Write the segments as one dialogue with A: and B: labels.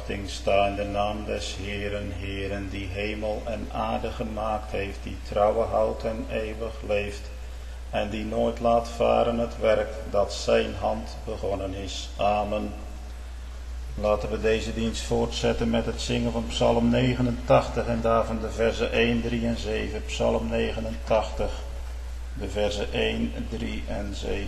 A: verwachting sta in de naam des Heeren, Heeren, die hemel en aarde gemaakt heeft, die trouwe houdt en eeuwig leeft, en die nooit laat varen het werk dat zijn hand begonnen is. Amen. Laten we deze dienst voortzetten met het zingen van Psalm 89 en daarvan de versen 1, 3 en 7. Psalm 89, de versen 1, 3 en 7.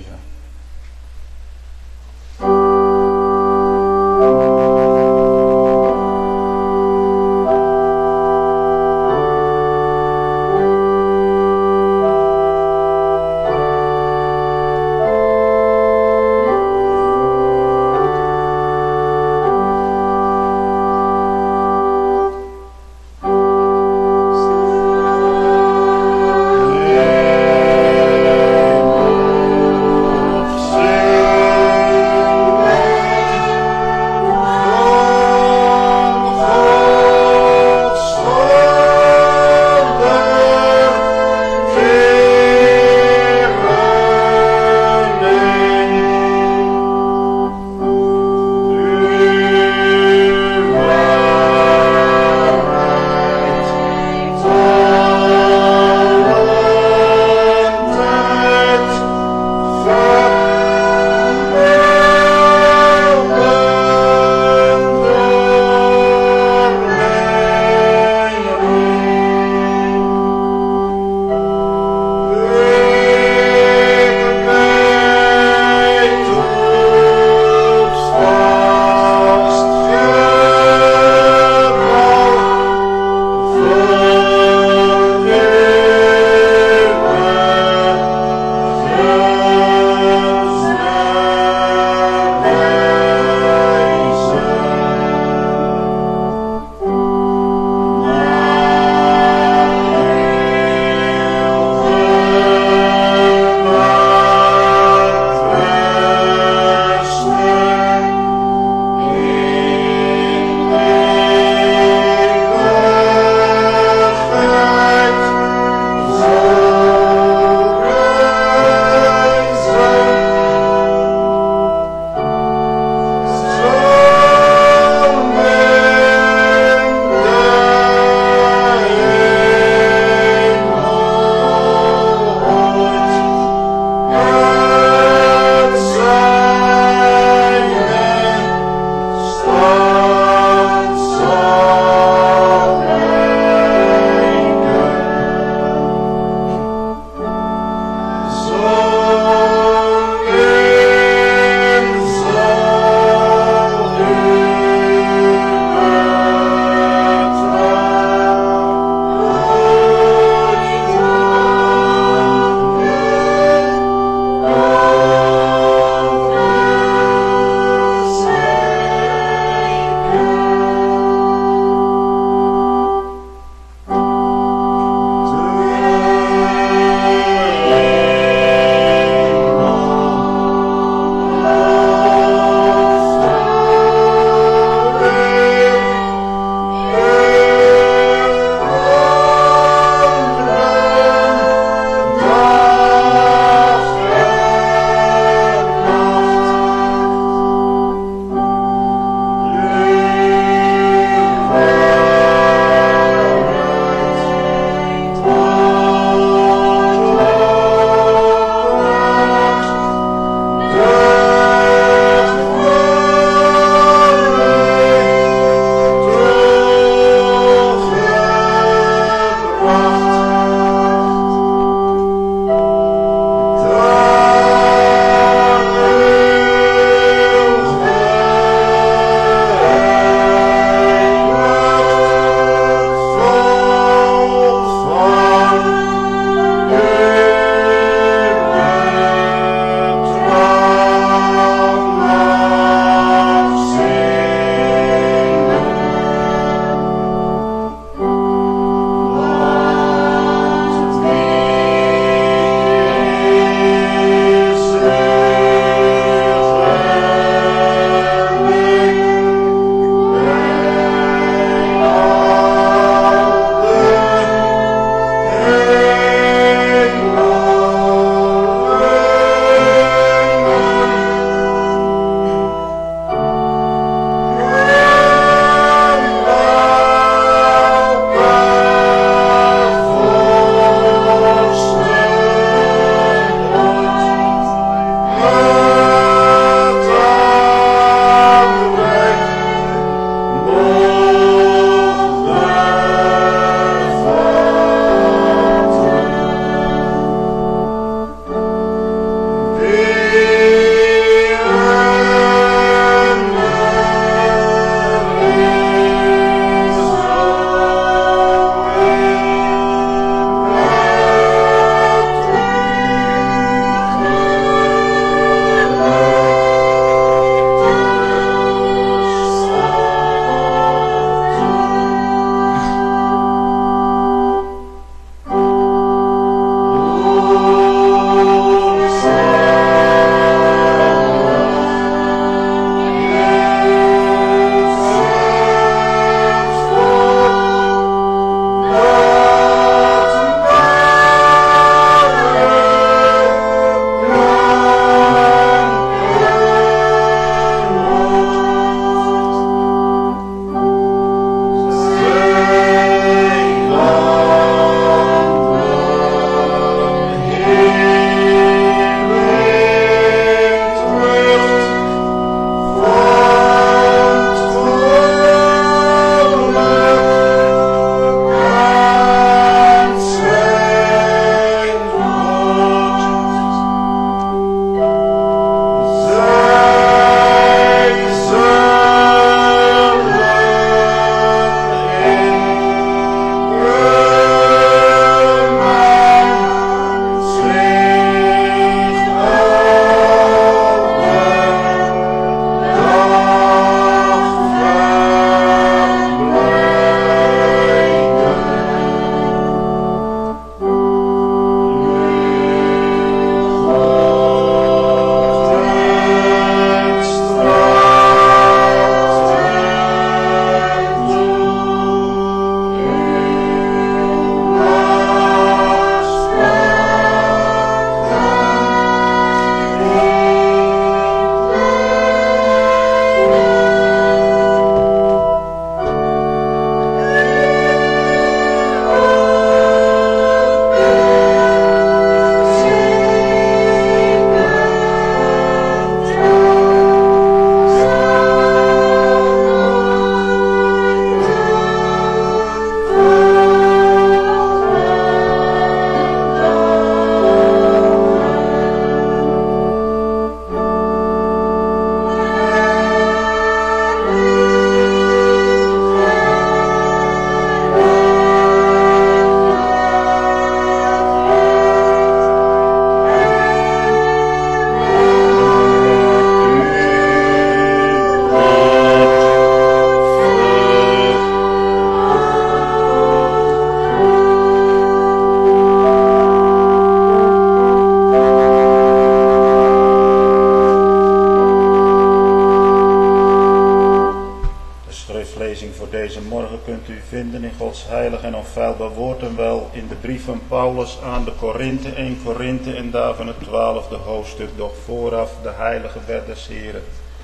A: deze morgen kunt u vinden in Gods heilig en onfeilbaar woord en wel in de brief van Paulus aan de Korinthe, 1 Korinthe en daarvan het 12e hoofdstuk, doch vooraf de heilige wet des Heren.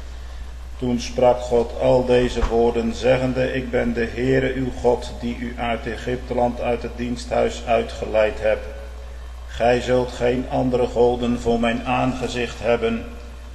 A: Toen sprak God al deze woorden, zeggende, ik ben de Heere uw God, die u uit Egypteland uit het diensthuis uitgeleid hebt. Gij zult geen andere goden voor mijn aangezicht hebben.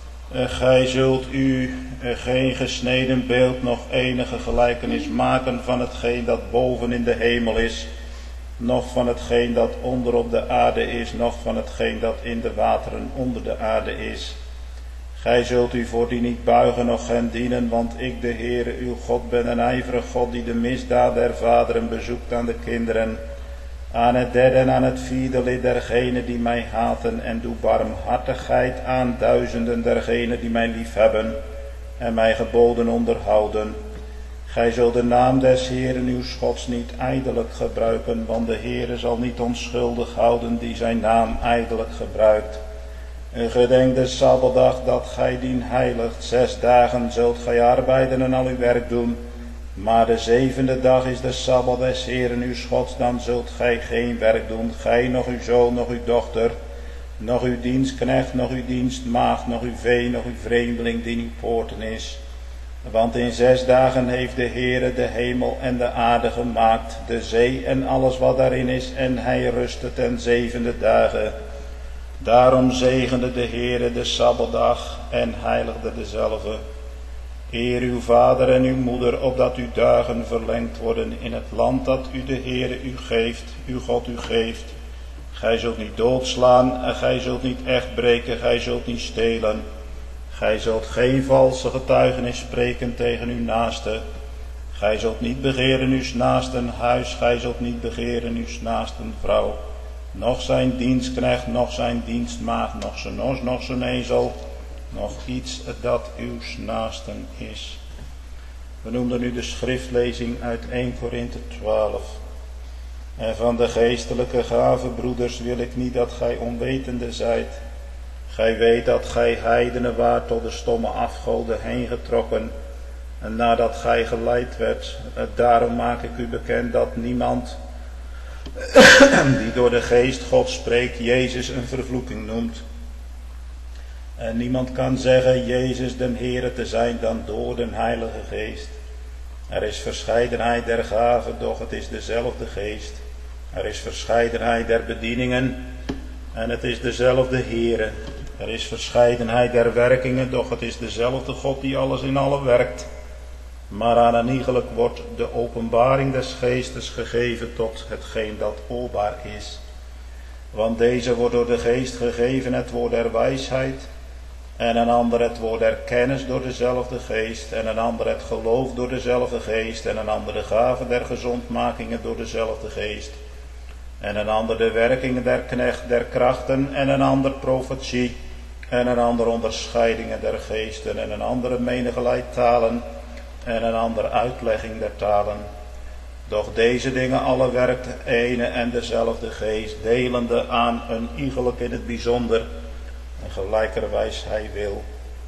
A: Gij zult u geen gesneden beeld nog enige gelijkenis maken van hetgeen dat boven in de hemel is, noch van hetgeen dat onder op de aarde is, noch van hetgeen dat in de wateren onder de aarde is. Gij zult u voor die niet buigen noch hen dienen, want ik de Heere uw God ben een ijverig God die de misdaad der vaderen bezoekt aan de kinderen, aan het derde en aan het vierde lid dergenen die mij haten, en doe barmhartigheid aan duizenden dergenen die mij liefhebben en mijn geboden onderhouden. Gij zult de naam des Heeren uw Gods niet ijdelijk gebruiken, want de Heere zal niet onschuldig houden die zijn naam ijdelijk gebruikt. Gedenk de Sabbatdag dat gij dien heiligt. 6 dagen zult gij arbeiden en al uw werk doen. Maar de 7e dag is de Sabbat des Heeren uw Gods, dan zult gij geen werk doen. Gij, nog uw zoon, nog uw dochter, nog uw dienstknecht, nog uw dienstmaagd, nog uw vee, nog uw vreemdeling die in uw poorten is. Want in 6 dagen heeft de Heere de hemel en de aarde gemaakt, de zee en alles wat daarin is, en hij rustte ten 7e dagen. Daarom zegende de Heere de Sabbatdag en heiligde dezelve. Eer uw vader en uw moeder, opdat uw dagen verlengd worden in het land dat u de Heere u geeft, uw God u geeft. Gij zult niet doodslaan, en gij zult niet echt breken, gij zult niet stelen. Gij zult geen valse getuigenis spreken tegen uw naaste. Gij zult niet begeren uw naasten huis, gij zult niet begeren uw naasten vrouw. Noch zijn dienstknecht, noch zijn dienstmaagd, noch zijn os, noch zijn ezel, nog iets dat uw naasten is. We noemden nu de schriftlezing uit 1 Korinthe 12. En van de geestelijke gaven, broeders, wil ik niet dat gij onwetende zijt. Gij weet dat gij heidenen waart tot de stomme afgoden heen getrokken, en nadat gij geleid werd. Daarom maak ik u bekend dat niemand die door de geest God spreekt, Jezus een vervloeking noemt. En niemand kan zeggen Jezus den Heere te zijn dan door den Heilige Geest. Er is verscheidenheid der gaven, doch het is dezelfde Geest. Er is verscheidenheid der bedieningen, en het is dezelfde Heere. Er is verscheidenheid der werkingen, doch het is dezelfde God die alles in allen werkt. Maar aan een iegelijk wordt de openbaring des Geestes gegeven tot hetgeen dat oorbaar is. Want deze wordt door de Geest gegeven het woord der wijsheid, en een ander het woord der kennis door dezelfde Geest, en een ander het geloof door dezelfde Geest, en een ander de gave der gezondmakingen door dezelfde Geest, en een ander de werkingen der krachten, en een ander profetie, en een ander onderscheidingen der geesten, en een andere menigelijk talen, en een ander uitlegging der talen. Doch deze dingen alle werkt de ene en dezelfde Geest, delende aan een iegelijk in het bijzonder, en gelijkerwijs hij wil.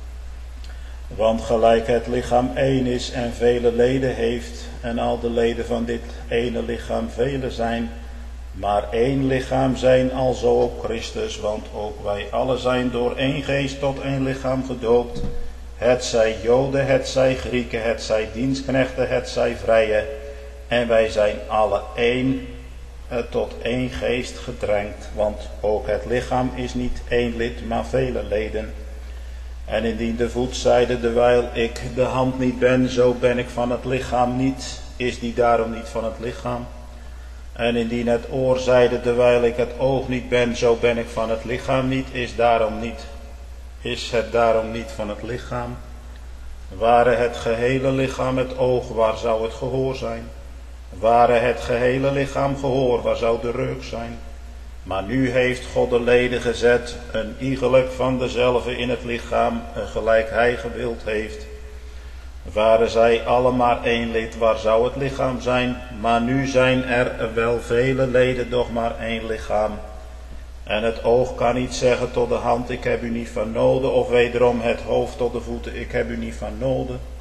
A: Want gelijk het lichaam één is en vele leden heeft, en al de leden van dit ene lichaam vele zijn, maar één lichaam zijn, alzo ook Christus, want ook wij alle zijn door één geest tot één lichaam gedoopt. Het zij Joden, het zij Grieken, het zij dienstknechten, het zij vrije. En wij zijn alle één tot één geest gedrenkt, want ook het lichaam is niet één lid, maar vele leden. En indien de voet zeide, dewijl ik de hand niet ben, zo ben ik van het lichaam niet, is die daarom niet van het lichaam. En indien het oor zeide, dewijl ik het oog niet ben, zo ben ik van het lichaam niet, is het daarom niet van het lichaam. Ware het gehele lichaam het oog, waar zou het gehoor zijn? Ware het gehele lichaam gehoor, waar zou de reuk zijn? Maar nu heeft God de leden gezet, een iegelijk van dezelve in het lichaam, gelijk hij gewild heeft. Waren zij alle maar één lid, waar zou het lichaam zijn? Maar nu zijn er wel vele leden, doch maar één lichaam. En het oog kan niet zeggen tot de hand, ik heb u niet van noden, of wederom het hoofd tot de voeten, ik heb u niet van noden.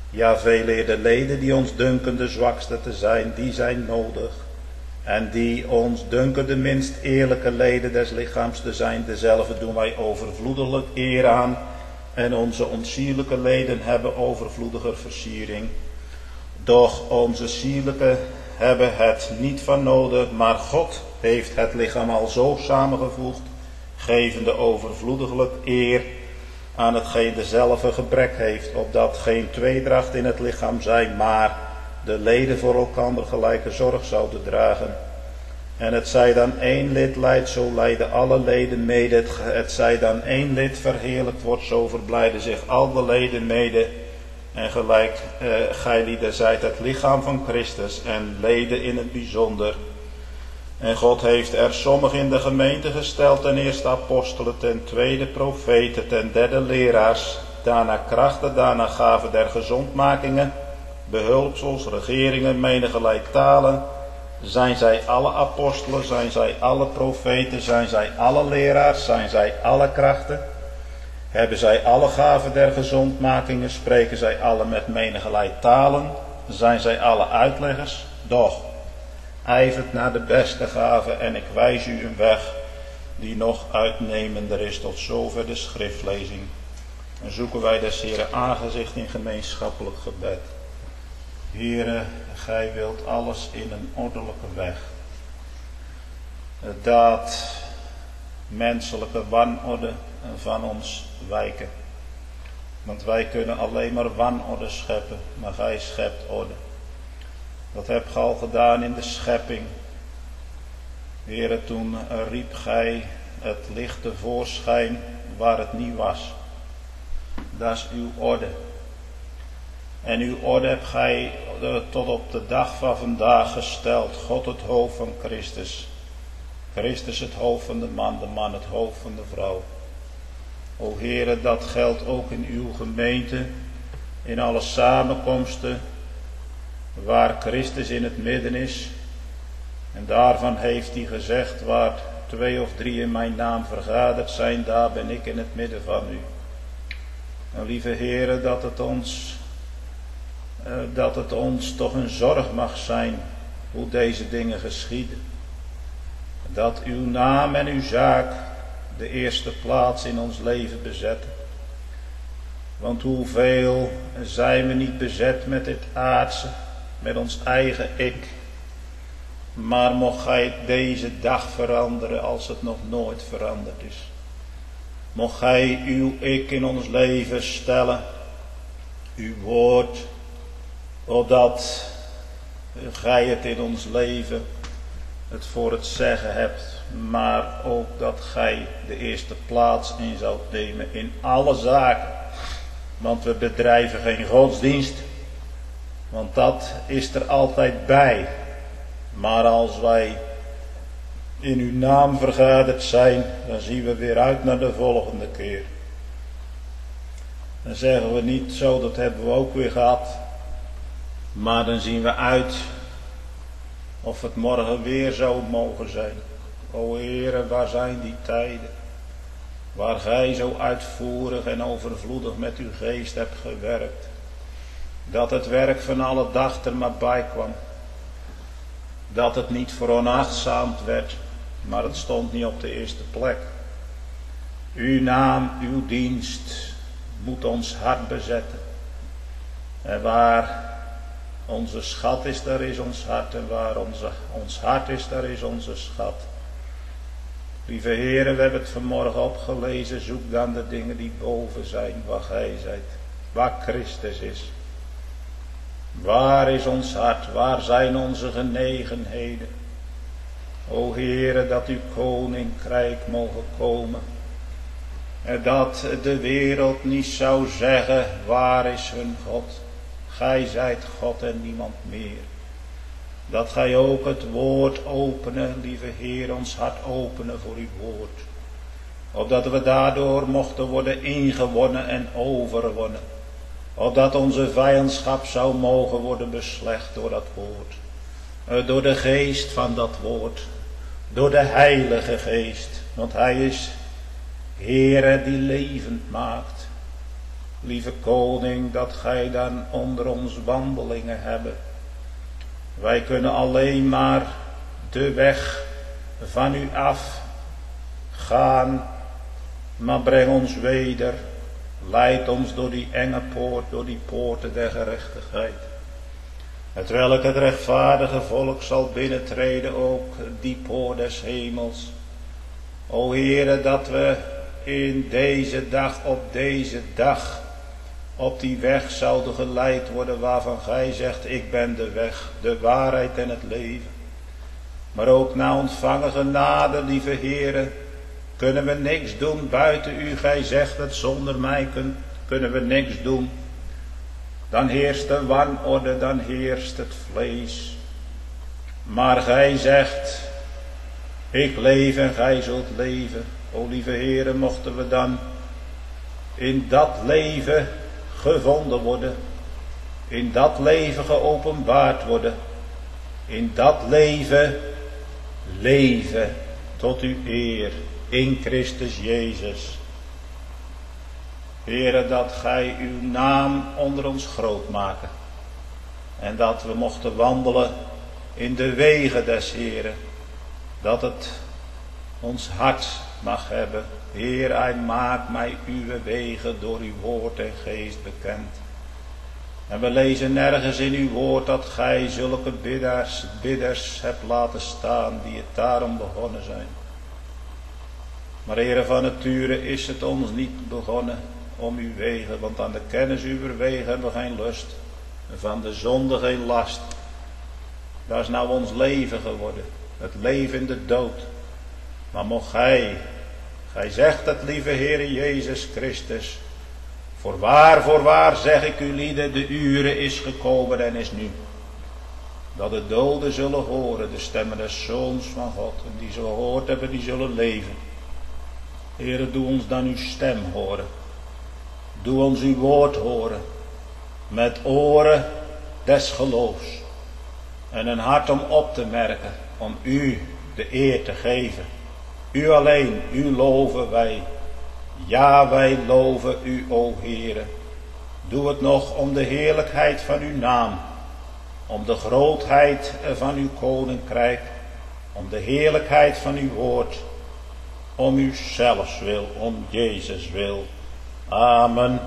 A: Ja, veeleer de leden die ons dunken de zwakste te zijn, die zijn nodig. En die ons dunken de minst eerlijke leden des lichaams te zijn, dezelfde doen wij overvloedelijk eer aan. En onze onsierlijke leden hebben overvloediger versiering. Doch onze sierlijke hebben het niet van nodig, maar God heeft het lichaam al zo samengevoegd, gevende overvloediglijk eer aan hetgeen dezelfde gebrek heeft, opdat geen tweedracht in het lichaam zij, maar de leden voor elkander gelijke zorg zouden dragen. En het zij dan één lid lijdt, zo lijden alle leden mede. Het zij dan één lid verheerlijkt wordt, zo verblijden zich al de leden mede. En gelijk gijlieden zijt het lichaam van Christus en leden in het bijzonder. En God heeft er sommigen in de gemeente gesteld, ten eerste apostelen, ten tweede profeten, ten derde leraars, daarna krachten, daarna gaven der gezondmakingen, behulpsels, regeringen, menigerlei talen. Zijn zij alle apostelen, zijn zij alle profeten, zijn zij alle leraars, zijn zij alle krachten? Hebben zij alle gaven der gezondmakingen, spreken zij alle met menigerlei talen, zijn zij alle uitleggers? Doch, ijvert naar de beste gave en ik wijs u een weg die nog uitnemender is. Tot zover de schriftlezing. En zoeken wij des Heeren aangezicht in gemeenschappelijk gebed. Heere, gij wilt alles in een ordelijke weg. Dat menselijke wanorde van ons wijken. Want wij kunnen alleen maar wanorde scheppen, maar gij schept orde. Dat hebt gij al gedaan in de schepping. Heere, toen riep gij het licht tevoorschijn waar het niet was. Dat is uw orde. En uw orde hebt gij tot op de dag van vandaag gesteld. God het hoofd van Christus. Christus het hoofd van de man het hoofd van de vrouw. O Heere, dat geldt ook in uw gemeente, in alle samenkomsten, waar Christus in het midden is. En daarvan heeft hij gezegd, waar 2 of 3 in mijn naam vergaderd zijn, daar ben ik in het midden van u. En lieve Heere, dat het ons toch een zorg mag zijn hoe deze dingen geschieden. Dat uw naam en uw zaak de eerste plaats in ons leven bezetten. Want hoeveel zijn we niet bezet met dit aardse, met ons eigen ik. Maar mocht gij deze dag veranderen als het nog nooit veranderd is. Mocht gij uw ik in ons leven stellen, uw woord, opdat gij het in ons leven het voor het zeggen hebt, maar ook dat gij de eerste plaats in zoudt nemen in alle zaken. Want we bedrijven geen godsdienst, want dat is er altijd bij. Maar als wij in uw naam vergaderd zijn, dan zien we weer uit naar de volgende keer. Dan zeggen we niet zo, dat hebben we ook weer gehad. Maar dan zien we uit of het morgen weer zou mogen zijn. O Heere, waar zijn die tijden? Waar gij zo uitvoerig en overvloedig met uw geest hebt gewerkt. Dat het werk van alle dag er maar bij kwam. Dat het niet veronachtzaamd werd, maar het stond niet op de eerste plek. Uw naam, uw dienst moet ons hart bezetten. En waar onze schat is, daar is ons hart. En waar ons hart is, daar is onze schat. Lieve Heere, we hebben het vanmorgen opgelezen. Zoek dan de dingen die boven zijn, waar gij zijt. Waar Christus is. Waar is ons hart? Waar zijn onze genegenheden? O Heere, dat uw koninkrijk mogen komen. En dat de wereld niet zou zeggen, waar is hun God? Gij zijt God en niemand meer. Dat gij ook het woord openen, lieve Heer, ons hart openen voor uw woord. Opdat we daardoor mochten worden ingewonnen en overwonnen. Opdat onze vijandschap zou mogen worden beslecht door dat woord. Door de geest van dat woord. Door de Heilige Geest. Want hij is Heere die levend maakt. lieve koning, dat gij dan onder ons wandelingen hebt. Wij kunnen alleen maar de weg van u af gaan, maar breng ons weder, leid ons door die enge poort, door die poorten der gerechtigheid. Hetwelk het rechtvaardige volk zal binnentreden, ook die poort des hemels. O Heere, dat we in deze dag, op die weg zouden geleid worden waarvan gij zegt, ik ben de weg, de waarheid en het leven. Maar ook na ontvangen genade, lieve Heere, kunnen we niks doen buiten u. Gij zegt het, zonder mij kunnen we niks doen. Dan heerst de wanorde, dan heerst het vlees. Maar gij zegt, ik leef en gij zult leven. O lieve Heere, mochten we dan in dat leven gevonden worden. In dat leven geopenbaard worden. In dat leven tot uw eer in Christus Jezus. Heere, dat gij uw naam onder ons groot maken. En dat we mochten wandelen in de wegen des Heeren. Dat het ons hart mag hebben. Heer, hij maakt mij uw wegen door uw woord en geest bekend. En we lezen nergens in uw woord dat gij zulke bidders hebt laten staan die het daarom begonnen zijn. Maar Heere, van nature is het ons niet begonnen om uw wegen, want aan de kennis uw wegen hebben we geen lust. En van de zonde geen last. Dat is nou ons leven geworden. Het leven in de dood. Maar mocht gij zegt het, lieve Heere Jezus Christus. Voorwaar zeg ik u lieden, de ure is gekomen en is nu. Dat de doden zullen horen de stemmen des Zoons van God. En die ze gehoord hebben, die zullen leven. Heere, doe ons dan uw stem horen. Doe ons uw woord horen. Met oren des geloofs. En een hart om op te merken. Om u de eer te geven. U alleen, u loven wij. Ja, wij loven u, o Heere. Doe het nog om de heerlijkheid van uw naam. Om de grootheid van uw koninkrijk. Om de heerlijkheid van uw woord. Om uw zelfs wil, om Jezus wil. Amen.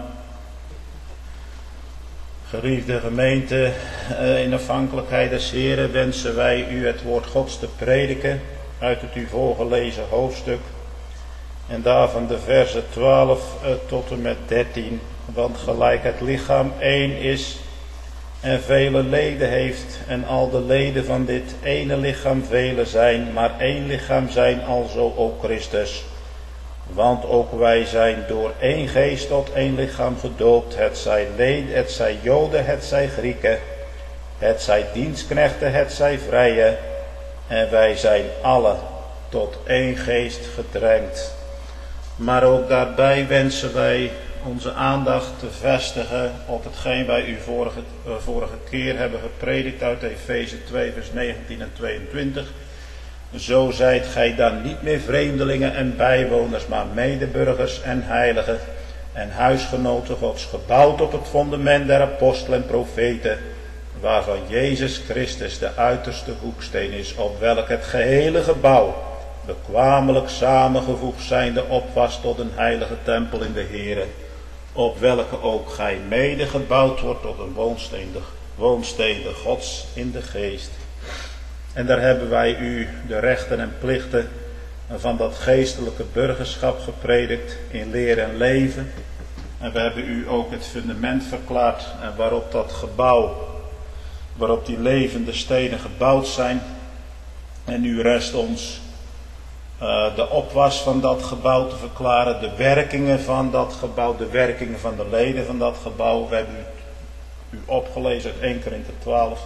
A: Geliefde gemeente, in afhankelijkheid des Heren wensen wij u het woord Gods te prediken uit het u voorgelezen hoofdstuk. En daarvan de versen 12 tot en met 13. Want gelijk het lichaam één is en vele leden heeft en al de leden van dit ene lichaam vele zijn, maar één lichaam zijn alzo ook Christus. Want ook wij zijn door één geest tot één lichaam gedoopt, het zij Joden, het zij Grieken, het zij dienstknechten, het zij vrije, en wij zijn alle tot één geest gedrenkt. Maar ook daarbij wensen wij onze aandacht te vestigen op hetgeen wij u vorige keer hebben gepredikt uit Efeze 2 vers 19 en 22. Zo zijt gij dan niet meer vreemdelingen en bijwoners, maar medeburgers en heiligen en huisgenoten Gods, gebouwd op het fundament der apostelen en profeten, waarvan Jezus Christus de uiterste hoeksteen is, op welk het gehele gebouw bekwamelijk samengevoegd zijnde op was tot een heilige tempel in de Heere, op welke ook gij mede gebouwd wordt tot een woonstede Gods in de geest. En daar hebben wij u de rechten en plichten van dat geestelijke burgerschap gepredikt in leer en leven. En we hebben u ook het fundament verklaard en waarop dat gebouw, waarop die levende stenen gebouwd zijn. En nu rest ons de opwas van dat gebouw te verklaren, de werkingen van dat gebouw, de werkingen van de leden van dat gebouw. We hebben u opgelezen uit 1 Korinthe 12.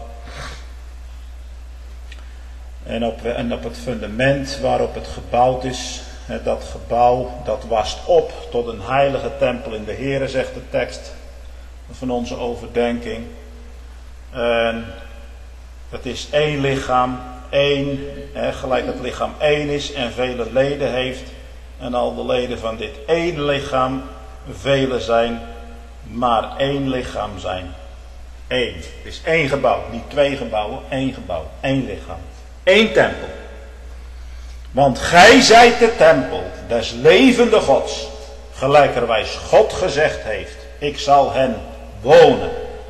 A: En op het fundament waarop het gebouwd is, dat gebouw, dat wast op tot een heilige tempel in de Heere, zegt de tekst van onze overdenking. En het is één lichaam, gelijk het lichaam één is en vele leden heeft. En al de leden van dit één lichaam vele zijn, maar één lichaam zijn. Eén. Het is één gebouw, niet twee gebouwen, één gebouw, één lichaam. Eén tempel. Want gij zijt de tempel des levende Gods, gelijkerwijs God gezegd heeft, ik zal hen wonen.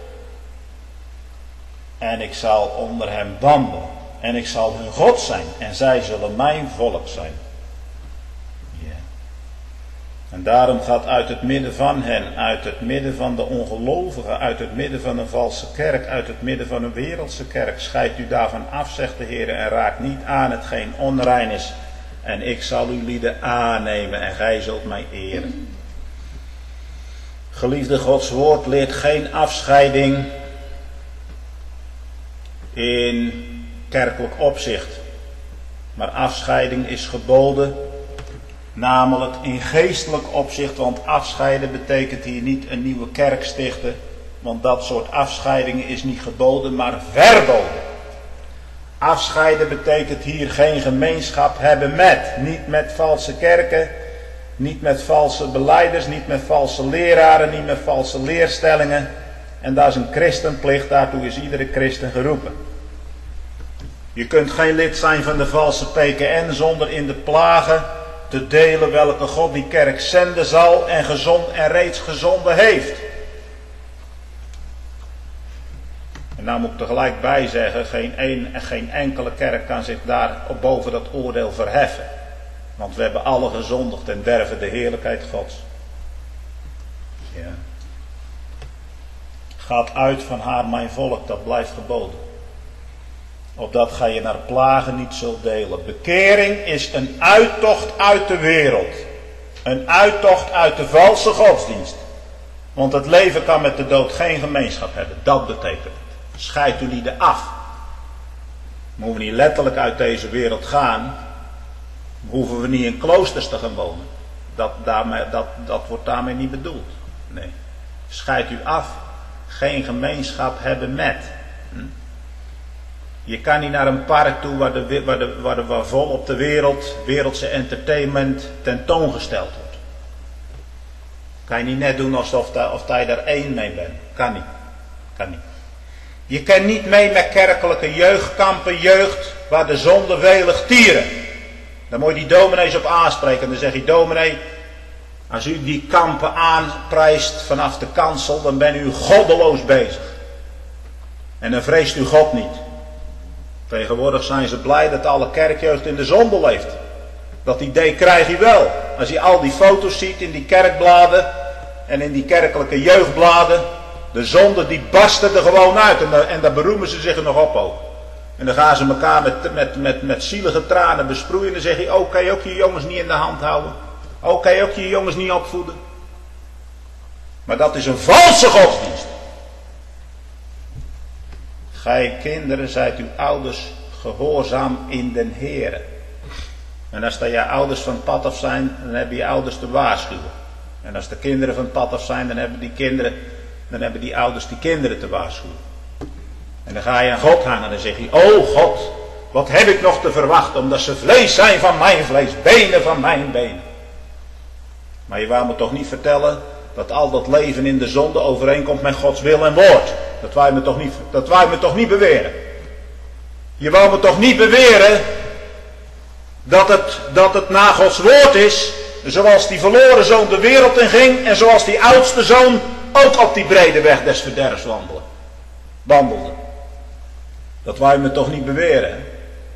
A: En ik zal onder hen wandelen. En ik zal hun God zijn. En zij zullen mijn volk zijn. Yeah. En daarom gaat uit het midden van hen, uit het midden van de ongelovigen, uit het midden van een valse kerk, uit het midden van een wereldse kerk, scheidt u daarvan af, zegt de Heer, en raakt niet aan hetgeen onrein is. En ik zal uw lieden aannemen en gij zult mij eren. Geliefde, Gods woord leert geen afscheiding in kerkelijk opzicht. Maar afscheiding is geboden, namelijk in geestelijk opzicht, want afscheiden betekent hier niet een nieuwe kerk stichten, want dat soort afscheidingen is niet geboden, maar verboden. Afscheiden betekent hier geen gemeenschap hebben met, niet met valse kerken, niet met valse belijders, niet met valse leraren, niet met valse leerstellingen. En dat is een christenplicht, daartoe is iedere christen geroepen. Je kunt geen lid zijn van de valse PKN zonder in de plagen te delen welke God die kerk zenden zal en reeds gezonden heeft. En nou moet ik tegelijk bij zeggen, geen enkele kerk kan zich daar boven dat oordeel verheffen. Want we hebben alle gezondigd en derven de heerlijkheid Gods. Ja. Gaat uit van haar mijn volk, dat blijft geboden. Opdat gij je naar plagen niet zult delen. Bekering is een uittocht uit de wereld. Een uittocht uit de valse godsdienst. Want het leven kan met de dood geen gemeenschap hebben. Dat betekent het. Scheid u lieden af. We hoeven niet letterlijk uit deze wereld gaan. Hoeven we niet in kloosters te gaan wonen. Dat wordt daarmee niet bedoeld. Nee. Scheid u af. Geen gemeenschap hebben met. Je kan niet naar een park toe waar vol op de wereldse entertainment tentoongesteld wordt. Kan je niet net doen alsof je daar één mee bent. Kan niet. Je kan niet mee met kerkelijke jeugdkampen, jeugd waar de zonde welig tieren. Daar moet je die dominees op aanspreken. En dan zeg je, dominee, als u die kampen aanprijst vanaf de kansel, dan bent u goddeloos bezig. En dan vreest u God niet. Tegenwoordig zijn ze blij dat alle kerkjeugd in de zonde leeft. Dat idee krijg je wel. Als je al die foto's ziet in die kerkbladen en in die kerkelijke jeugdbladen. De zonde die barsten er gewoon uit en daar beroemen ze zich er nog op ook. En dan gaan ze elkaar met zielige tranen besproeien. En dan zeg je, kan je ook je jongens niet in de hand houden. Kan je ook je jongens niet opvoeden. Maar dat is een valse godsdienst. Gij kinderen zijt uw ouders gehoorzaam in den Heere. En als je ouders van het pad af zijn, dan hebben je ouders te waarschuwen. En als de kinderen van het pad af zijn, dan hebben die ouders die kinderen te waarschuwen. En dan ga je aan God hangen en dan zeg je, God, wat heb ik nog te verwachten, omdat ze vlees zijn van mijn vlees, benen van mijn benen. Maar je wou me toch niet vertellen dat al dat leven in de zonde overeenkomt met Gods wil en woord. Dat wou je me toch niet beweren. Je wou me toch niet beweren dat het na Gods woord is, zoals die verloren zoon de wereld in ging en zoals die oudste zoon ook op die brede weg des verderfs wandelde. Dat wou je me toch niet beweren. Hè?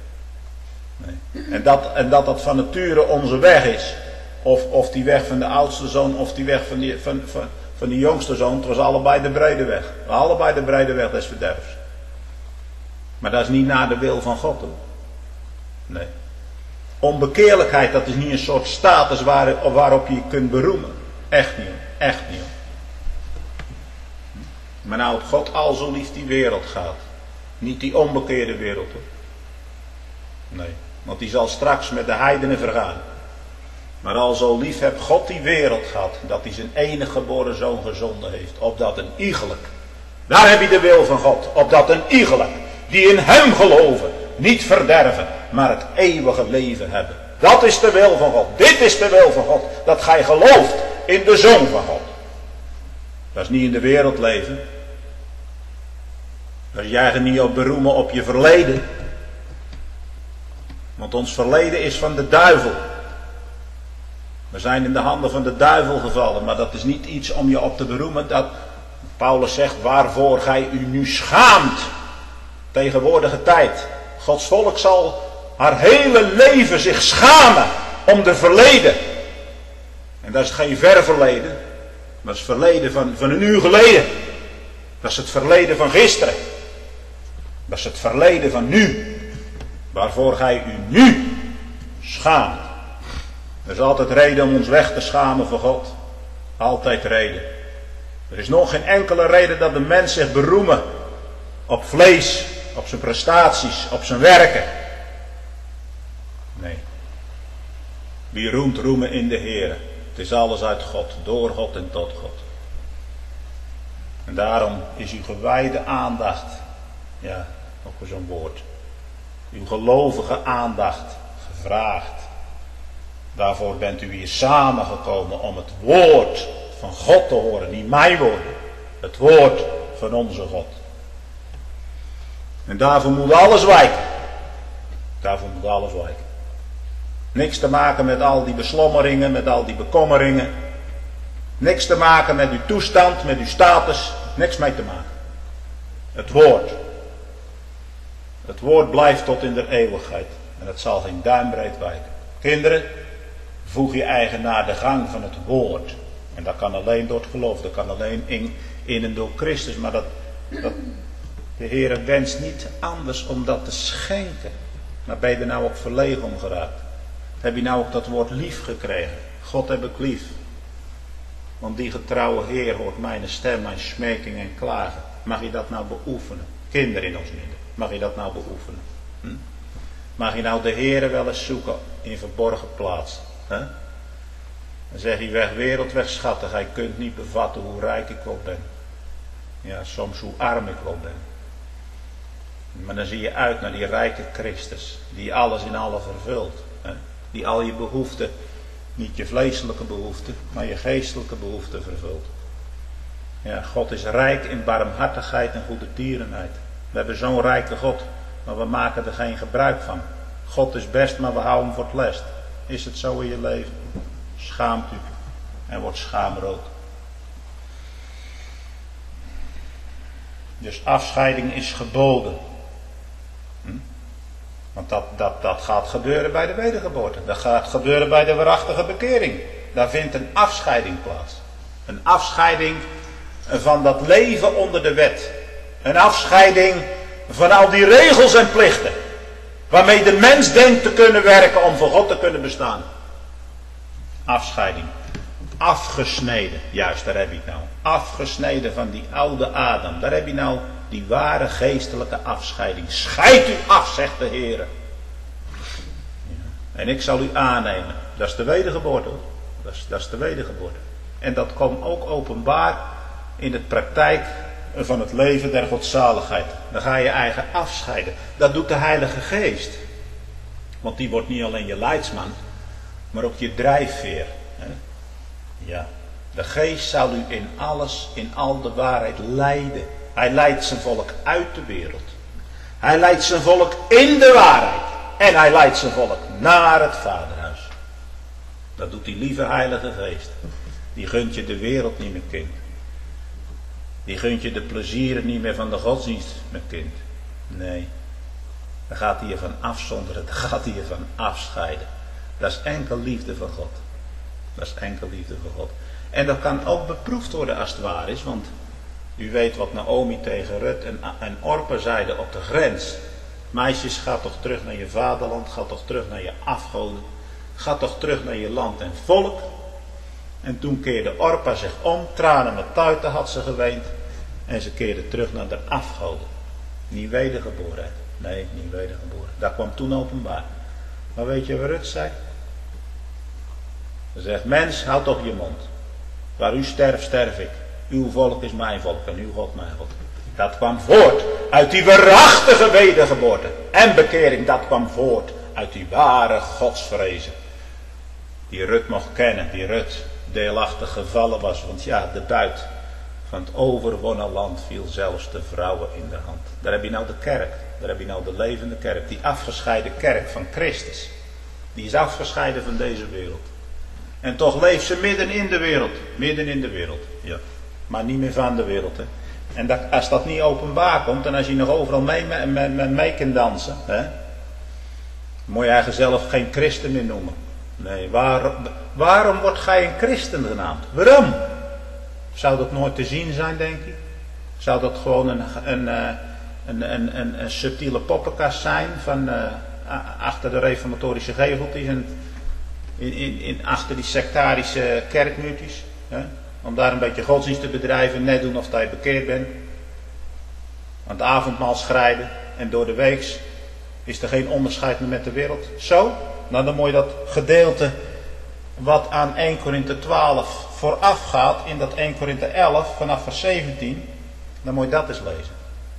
A: Nee. En dat van nature onze weg is. Of die weg van de oudste zoon of die weg van die jongste zoon. Het was allebei de brede weg. Allebei de brede weg des verderfs. Maar dat is niet naar de wil van God. Hoor. Nee. Onbekeerlijkheid, dat is niet een soort status waarop je je kunt beroemen. Echt niet. Echt niet. Maar nou het God al zo lief die wereld gaat. Niet die onbekeerde wereld. Hoor. Nee. Want die zal straks met de heidenen vergaan. Maar al zo lief heb God die wereld gehad, dat hij zijn enige geboren zoon gezonden heeft. Opdat een iegelijk, daar heb je de wil van God. Opdat een iegelijk, die in hem geloven, niet verderven, maar het eeuwige leven hebben. Dat is de wil van God. Dit is de wil van God. Dat gij gelooft in de Zoon van God.
B: Dat is niet in de wereld leven. Dat is je eigen niet op beroemen op je verleden. Want ons verleden is van de duivel. We zijn in de handen van de duivel gevallen. Maar dat is niet iets om je op te beroemen. Dat Paulus zegt, waarvoor gij u nu schaamt. Tegenwoordige tijd. Gods volk zal haar hele leven zich schamen om de verleden. En dat is geen ver verleden. Maar dat is het verleden van een uur geleden. Dat is het verleden van gisteren. Dat is het verleden van nu. Waarvoor gij u nu schaamt. Er is altijd reden om ons weg te schamen voor God. Altijd reden. Er is nog geen enkele reden dat de mens zich beroemen op vlees, op zijn prestaties, op zijn werken. Nee. Wie roemt, roemen in de Heere. Het is alles uit God, door God en tot God. En daarom is uw gewijde aandacht, ja, ook weer zo'n woord, uw gelovige aandacht gevraagd. Daarvoor bent u hier samengekomen om het woord van God te horen, niet mijn woorden, het woord van onze God. En daarvoor moet alles wijken. Daarvoor moet alles wijken. Niks te maken met al die beslommeringen, met al die bekommeringen. Niks te maken met uw toestand, met uw status. Niks mee te maken. Het woord. Het woord blijft tot in de eeuwigheid. En het zal geen duimbreed wijken. Kinderen, voeg je eigen naar de gang van het woord. En dat kan alleen door het geloof. Dat kan alleen in en door Christus. Maar de Heere wenst niet anders om dat te schenken. Maar ben je er nou ook verlegen om geraakt? Heb je nou ook dat woord lief gekregen? God heb ik lief. Want die getrouwe Heer hoort mijn stem, mijn smeking en klagen. Mag je dat nou beoefenen? Kinderen in ons midden. Mag je dat nou beoefenen? Mag je nou de Heere wel eens zoeken in verborgen plaats? Dan zeg je weg wereld, weg schattig. Hij kunt niet bevatten hoe rijk ik wel ben. Ja, soms hoe arm ik wel ben. Maar dan zie je uit naar die rijke Christus. Die alles in alle vervult. Die al je behoeften, niet je vleeselijke behoeften, maar je geestelijke behoeften vervult. Ja, God is rijk in barmhartigheid en goede tierenheid. We hebben zo'n rijke God, maar we maken er geen gebruik van. God is best, maar we houden hem voor het lest. Is het zo in je leven? Schaamt u en wordt schaamrood. Dus afscheiding is geboden. Want dat gaat gebeuren bij de wedergeboorte. Dat gaat gebeuren bij de waarachtige bekering. Daar vindt een afscheiding plaats. Een afscheiding van dat leven onder de wet. Een afscheiding van al die regels en plichten. Waarmee de mens denkt te kunnen werken om voor God te kunnen bestaan. Afscheiding. Afgesneden. Juist, daar heb je het nou. Afgesneden van die oude Adam. Daar heb je nou die ware geestelijke afscheiding. Scheid u af, zegt de Heer. En ik zal u aannemen. Dat is de wedergeboorte. Dat is de wedergeboorte. En dat komt ook openbaar in de praktijk van het leven der godzaligheid. Dan ga je eigen afscheiden. Dat doet de Heilige Geest. Want die wordt niet alleen je leidsman, maar ook je drijfveer. Ja. De Geest zal u in alles, in al de waarheid leiden. Hij leidt zijn volk uit de wereld. Hij leidt zijn volk in de waarheid. En hij leidt zijn volk naar het Vaderhuis. Dat doet die lieve Heilige Geest. Die gunt je de wereld niet meer, kind. Die gunt je de plezieren niet meer van de godsdienst, mijn kind. Nee. Dan gaat hij je van afzonderen. Dan gaat hij je van afscheiden. Dat is enkel liefde van God. Dat is enkel liefde van God. En dat kan ook beproefd worden als het waar is. Want u weet wat Naomi tegen Rut en Orpa zeiden op de grens. Meisjes, ga toch terug naar je vaderland. Ga toch terug naar je afgoden. Ga toch terug naar je land en volk. En toen keerde Orpa zich om. Tranen met tuiten had ze geweend. En ze keerde terug naar de afgoden. Niet wedergeboren. Nee, niet wedergeboren. Dat kwam toen openbaar. Maar weet je wat Rut zei? Ze zegt, mens, houd toch je mond. Waar u sterft, sterf ik. Uw volk is mijn volk en uw God mijn God. Dat kwam voort uit die waarachtige wedergeboorte. En bekering, dat kwam voort uit die ware godsvrezen. Die Rut mocht kennen, die Rut deelachtig gevallen was. Want ja, de buit Van het overwonnen land viel zelfs de vrouwen in de hand. Daar heb je nou de kerk. Daar heb je nou de levende kerk. Die afgescheiden kerk van Christus. Die is afgescheiden van deze wereld. En toch leeft ze midden in de wereld. Midden in de wereld. Ja. Maar niet meer van de wereld. Hè. En als dat niet openbaar komt. En als je nog overal mee kan dansen. Hè, moet je eigenlijk zelf geen christen meer noemen. Nee, waarom wordt gij een christen genaamd? Waarom? Zou dat nooit te zien zijn, denk ik? Zou dat gewoon een subtiele poppenkast zijn van achter de reformatorische geveltjes en achter die sectarische kerkmuurtjes? Hè? Om daar een beetje godsdienst te bedrijven, net doen of dat je bekeerd bent. Aan het avondmaal schrijden en door de weeks is er geen onderscheid meer met de wereld. Zo? Nou, dan moet je dat gedeelte wat aan 1 Korinthe 12 vooraf gaat, in dat 1 Korinthe 11 vanaf vers 17, dan moet je dat eens lezen.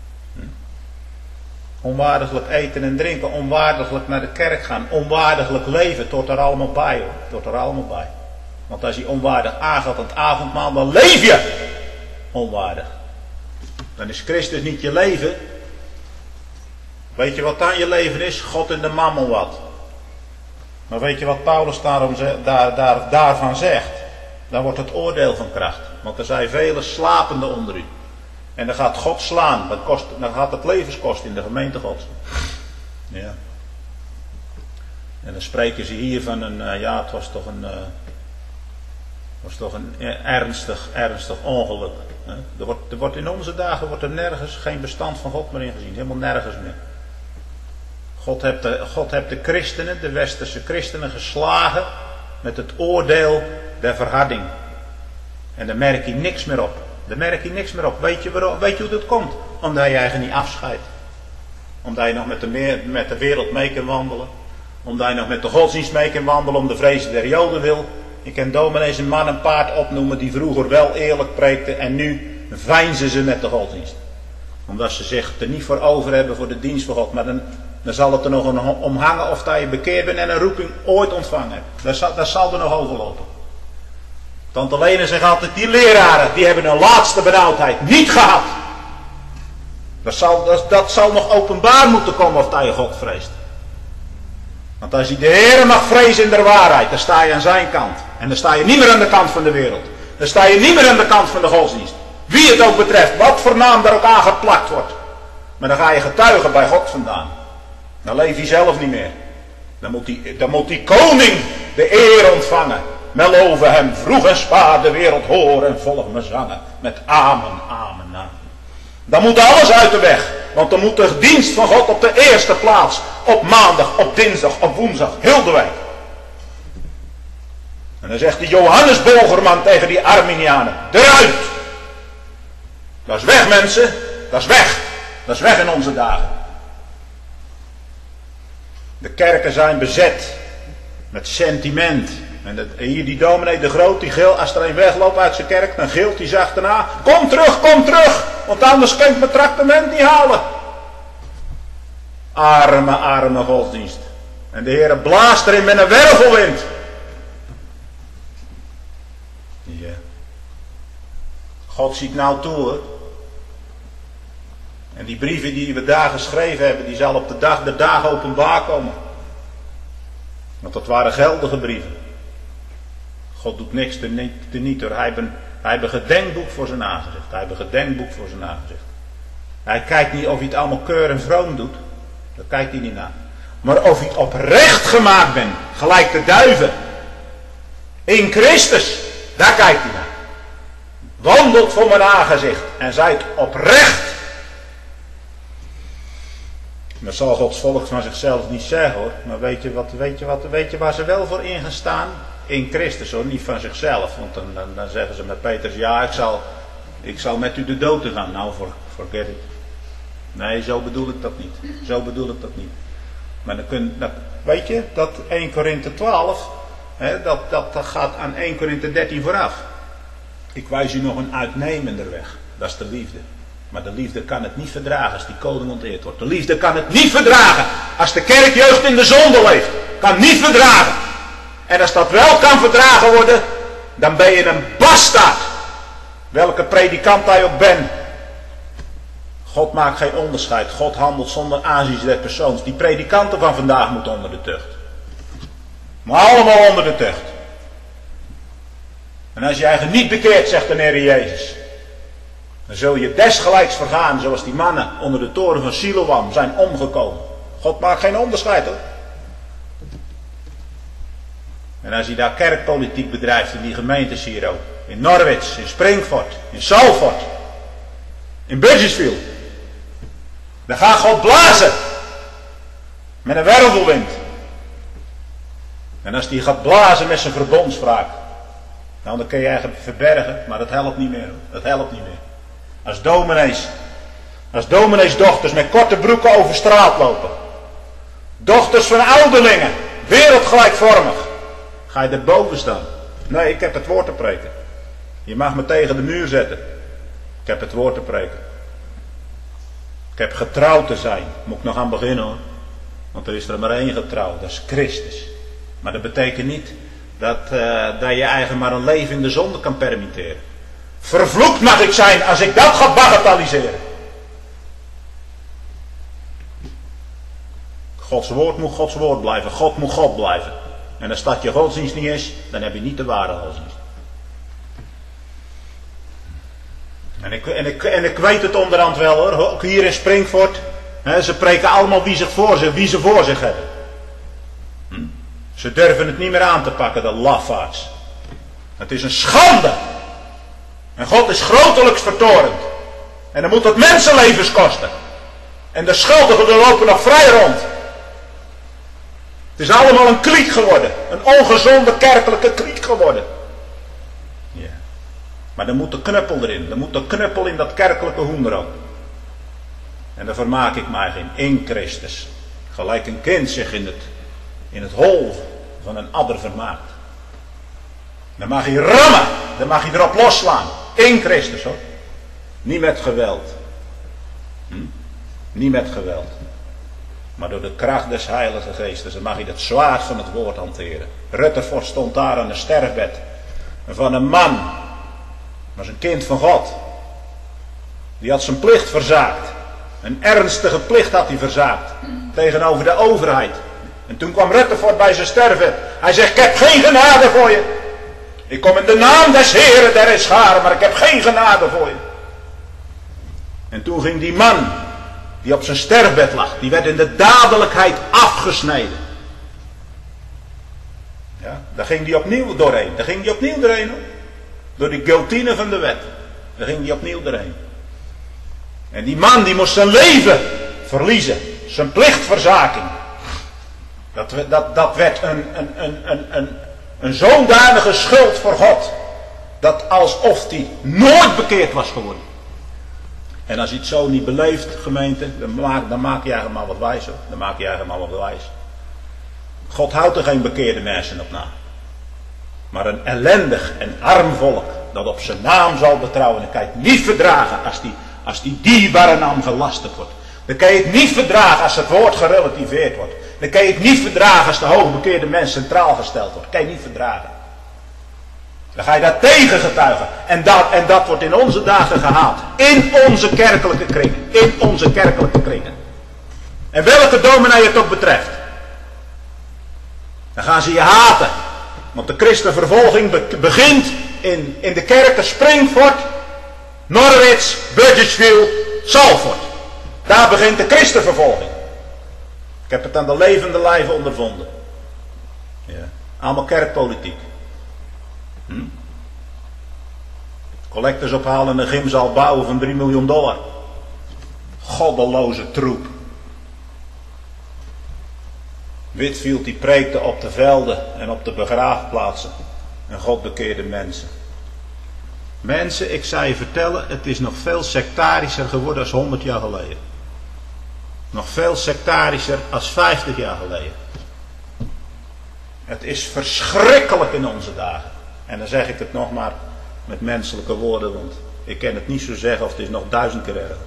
B: Onwaardiglijk eten en drinken, onwaardiglijk naar de kerk gaan, onwaardiglijk leven, het hoort er allemaal bij hoor, het hoort er allemaal bij. Want als je onwaardig aangaat aan het avondmaal, dan leef je onwaardig. Dan is Christus niet je leven. Weet je wat dan je leven is? God en de mammon wat. Maar weet je wat Paulus daarvan zegt? Dan wordt het oordeel van kracht. Want er zijn vele slapenden onder u. En dan gaat God slaan. Dan gaat het levenskosten in de gemeente Gods. Ja. En dan spreken ze hier van het was toch een ernstig ongeluk. Er wordt in onze dagen wordt er nergens geen bestand van God meer in gezien. Helemaal nergens meer. God heeft de christenen, de westerse christenen geslagen met het oordeel der verharding. En daar merk je niks meer op. Weet je hoe dat komt? Omdat je eigenlijk niet afscheidt. Omdat je nog met de wereld mee kan wandelen. Omdat je nog met de godsdienst mee kan wandelen om de vrezen der Joden wil. Je kan dominees een man en paard opnoemen die vroeger wel eerlijk preekten en nu veinzen ze met de godsdienst. Omdat ze zich er niet voor over hebben voor de dienst van God. Maar dan zal het er nog om hangen of dat je bekeerd bent en een roeping ooit ontvangen hebt. Dat zal er nog overlopen. Tante Lene zegt altijd, die leraren die hebben een laatste benauwdheid niet gehad. Dat zal nog openbaar moeten komen of dat je God vreest. Want als je de Heere mag vrezen in de waarheid, dan sta je aan zijn kant. En dan sta je niet meer aan de kant van de wereld. Dan sta je niet meer aan de kant van de godsdienst. Wie het ook betreft, wat voor naam daar ook aangeplakt wordt. Maar dan ga je getuigen bij God vandaan. Dan leef je zelf niet meer. Dan moet die koning de eer ontvangen. Melove hem, vroeg en spaar de wereld horen en volg me zangen. Met amen, amen, amen. Dan moet alles uit de weg. Want dan moet de dienst van God op de eerste plaats. Op maandag, op dinsdag, op woensdag. Heel de week. En dan zegt die Johannes Bogerman tegen die Arminianen. Eruit! Dat is weg mensen. Dat is weg. Dat is weg in onze dagen. De kerken zijn bezet. Met sentiment. En hier die dominee de Groot, die gilt, als er een wegloopt uit zijn kerk, dan gilt hij ze achterna. Kom terug, want anders kan ik mijn tractement niet halen. Arme godsdienst. En de Heer blaast erin met een wervelwind. Ja. God ziet nou toe hoor. En die brieven die we daar geschreven hebben, die zal op de dag openbaar komen. Want dat waren geldige brieven. God doet niks teniet hoor. Hij heeft een gedenkboek voor zijn aangezicht. Hij kijkt niet of hij het allemaal keur en vroom doet. Daar kijkt hij niet naar. Maar of hij oprecht gemaakt bent. Gelijk de duiven. In Christus. Daar kijkt hij naar. Wandelt voor mijn aangezicht. En zijt oprecht. Dat zal Gods volk van zichzelf niet zeggen hoor. Maar weet je waar ze wel voor in gaan staan? In Christus hoor, niet van zichzelf. Want dan zeggen ze met Petrus, ja ik zal met u de dood te gaan. Nou, forget it. Nee, zo bedoel ik dat niet. Maar weet je, dat 1 Korinthe 12, hè, dat gaat aan 1 Korinthe 13 vooraf. Ik wijs u nog een uitnemender weg. Dat is de liefde. Maar de liefde kan het niet verdragen als die koning onteerd wordt. De liefde kan het niet verdragen als de kerkjeugd in de zonde leeft. Kan niet verdragen. En als dat wel kan verdragen worden, dan ben je een bastaard. Welke predikant hij ook bent. God maakt geen onderscheid. God handelt zonder aanzien des persoons. Die predikanten van vandaag moeten onder de tucht. Maar allemaal onder de tucht. En als je eigen niet bekeert, zegt de Heer Jezus, dan zul je desgelijks vergaan zoals die mannen onder de toren van Siloam zijn omgekomen. God maakt geen onderscheid hoor. En als hij daar kerkpolitiek bedrijft in die gemeentes hier ook. In Norwich, in Springford, in Salford, in Budgersfield. Dan gaat God blazen. Met een wervelwind. En als die gaat blazen met zijn verbondswraak. Nou, dan kun je eigenlijk verbergen, maar dat helpt niet meer. Dat helpt niet meer. Als domineesdochters met korte broeken over straat lopen. Dochters van ouderlingen, wereldgelijkvormig. Ga je erboven staan? Nee, ik heb het woord te preken. Je mag me tegen de muur zetten. Ik heb het woord te preken. Ik heb getrouwd te zijn. Moet ik nog aan beginnen hoor. Want er is er maar één getrouwd, dat is Christus. Maar dat betekent niet dat je eigen maar een leven in de zonde kan permitteren. Vervloekt mag ik zijn als ik dat ga bagatelliseren. Gods woord moet Gods woord blijven. God moet God blijven. En als dat je godsdienst niet is, dan heb je niet de ware godsdienst. En ik weet het onderhand wel hoor. Ook hier in Springford. Ze preken allemaal wie ze voor zich hebben. Ze durven het niet meer aan te pakken, de lafaards. Het is een schande. En God is grotelijks vertorend. En dan moet het mensenlevens kosten. En de schuldigen lopen nog vrij rond. Het is allemaal een kliek geworden. Een ongezonde kerkelijke kliek geworden. Ja. Maar dan moet de knuppel erin. Dan moet de knuppel in dat kerkelijke hoender ook. En daar vermaak ik mij in Christus. Gelijk een kind zich in het hol van een adder vermaakt. Dan mag hij rammen. Dan mag hij erop losslaan. In Christus hoor. Niet met geweld. Niet met geweld. Maar door de kracht des Heilige Geestes. Dan mag hij het zwaard van het woord hanteren. Rutherford stond daar aan een sterfbed. Van een man. Dat was een kind van God. Die had zijn plicht verzaakt. Een ernstige plicht had hij verzaakt. Tegenover de overheid. En toen kwam Rutherford bij zijn sterven. Hij zegt, ik heb geen genade voor je. Ik kom in de naam des Heren der Heerscharen, maar ik heb geen genade voor je. En toen ging die man, die op zijn sterfbed lag, die werd in de dadelijkheid afgesneden. Ja, daar ging die opnieuw doorheen. Hoor. Door die guillotine van de wet. Daar ging die opnieuw doorheen. En die man die moest zijn leven verliezen. Zijn plichtverzaking. Dat werd een zodanige schuld voor God. Dat alsof hij nooit bekeerd was geworden. En als je het zo niet beleeft, gemeente, dan maak je eigenlijk maar wat wijs. Hoor. Dan maak je eigenlijk maar wat wijs. God houdt er geen bekeerde mensen op na. Maar een ellendig en arm volk dat op zijn naam zal betrouwen. Dan kan je het niet verdragen als die dierbare naam gelasterd wordt. Dan kan je het niet verdragen als het woord gerelativeerd wordt. Dan kan je het niet verdragen als de hoogbekeerde mens centraal gesteld wordt. Dat kan je niet verdragen. Dan ga je daar tegen getuigen. En dat wordt in onze dagen gehaald. In onze kerkelijke kringen. In onze kerkelijke kringen. En welke dominee het ook betreft. Dan gaan ze je haten. Want de christenvervolging begint in de kerken Springford, Norwich, Budgersfield, Salford. Daar begint de christenvervolging. Ik heb het aan de levende lijve ondervonden. Ja. Allemaal kerkpolitiek. Collectors ophalen en een gymzaal bouwen van $3 miljoen. Goddeloze troep. Whitfield die preekte op de velden en op de begraafplaatsen. En God bekeerde mensen. Mensen, ik zou je vertellen, het is nog veel sectarischer geworden als 100 jaar geleden. Nog veel sectarischer als 50 jaar geleden. Het is verschrikkelijk in onze dagen. En dan zeg ik het nog maar met menselijke woorden, want ik kan het niet zo zeggen of het is nog 1000 keer erger.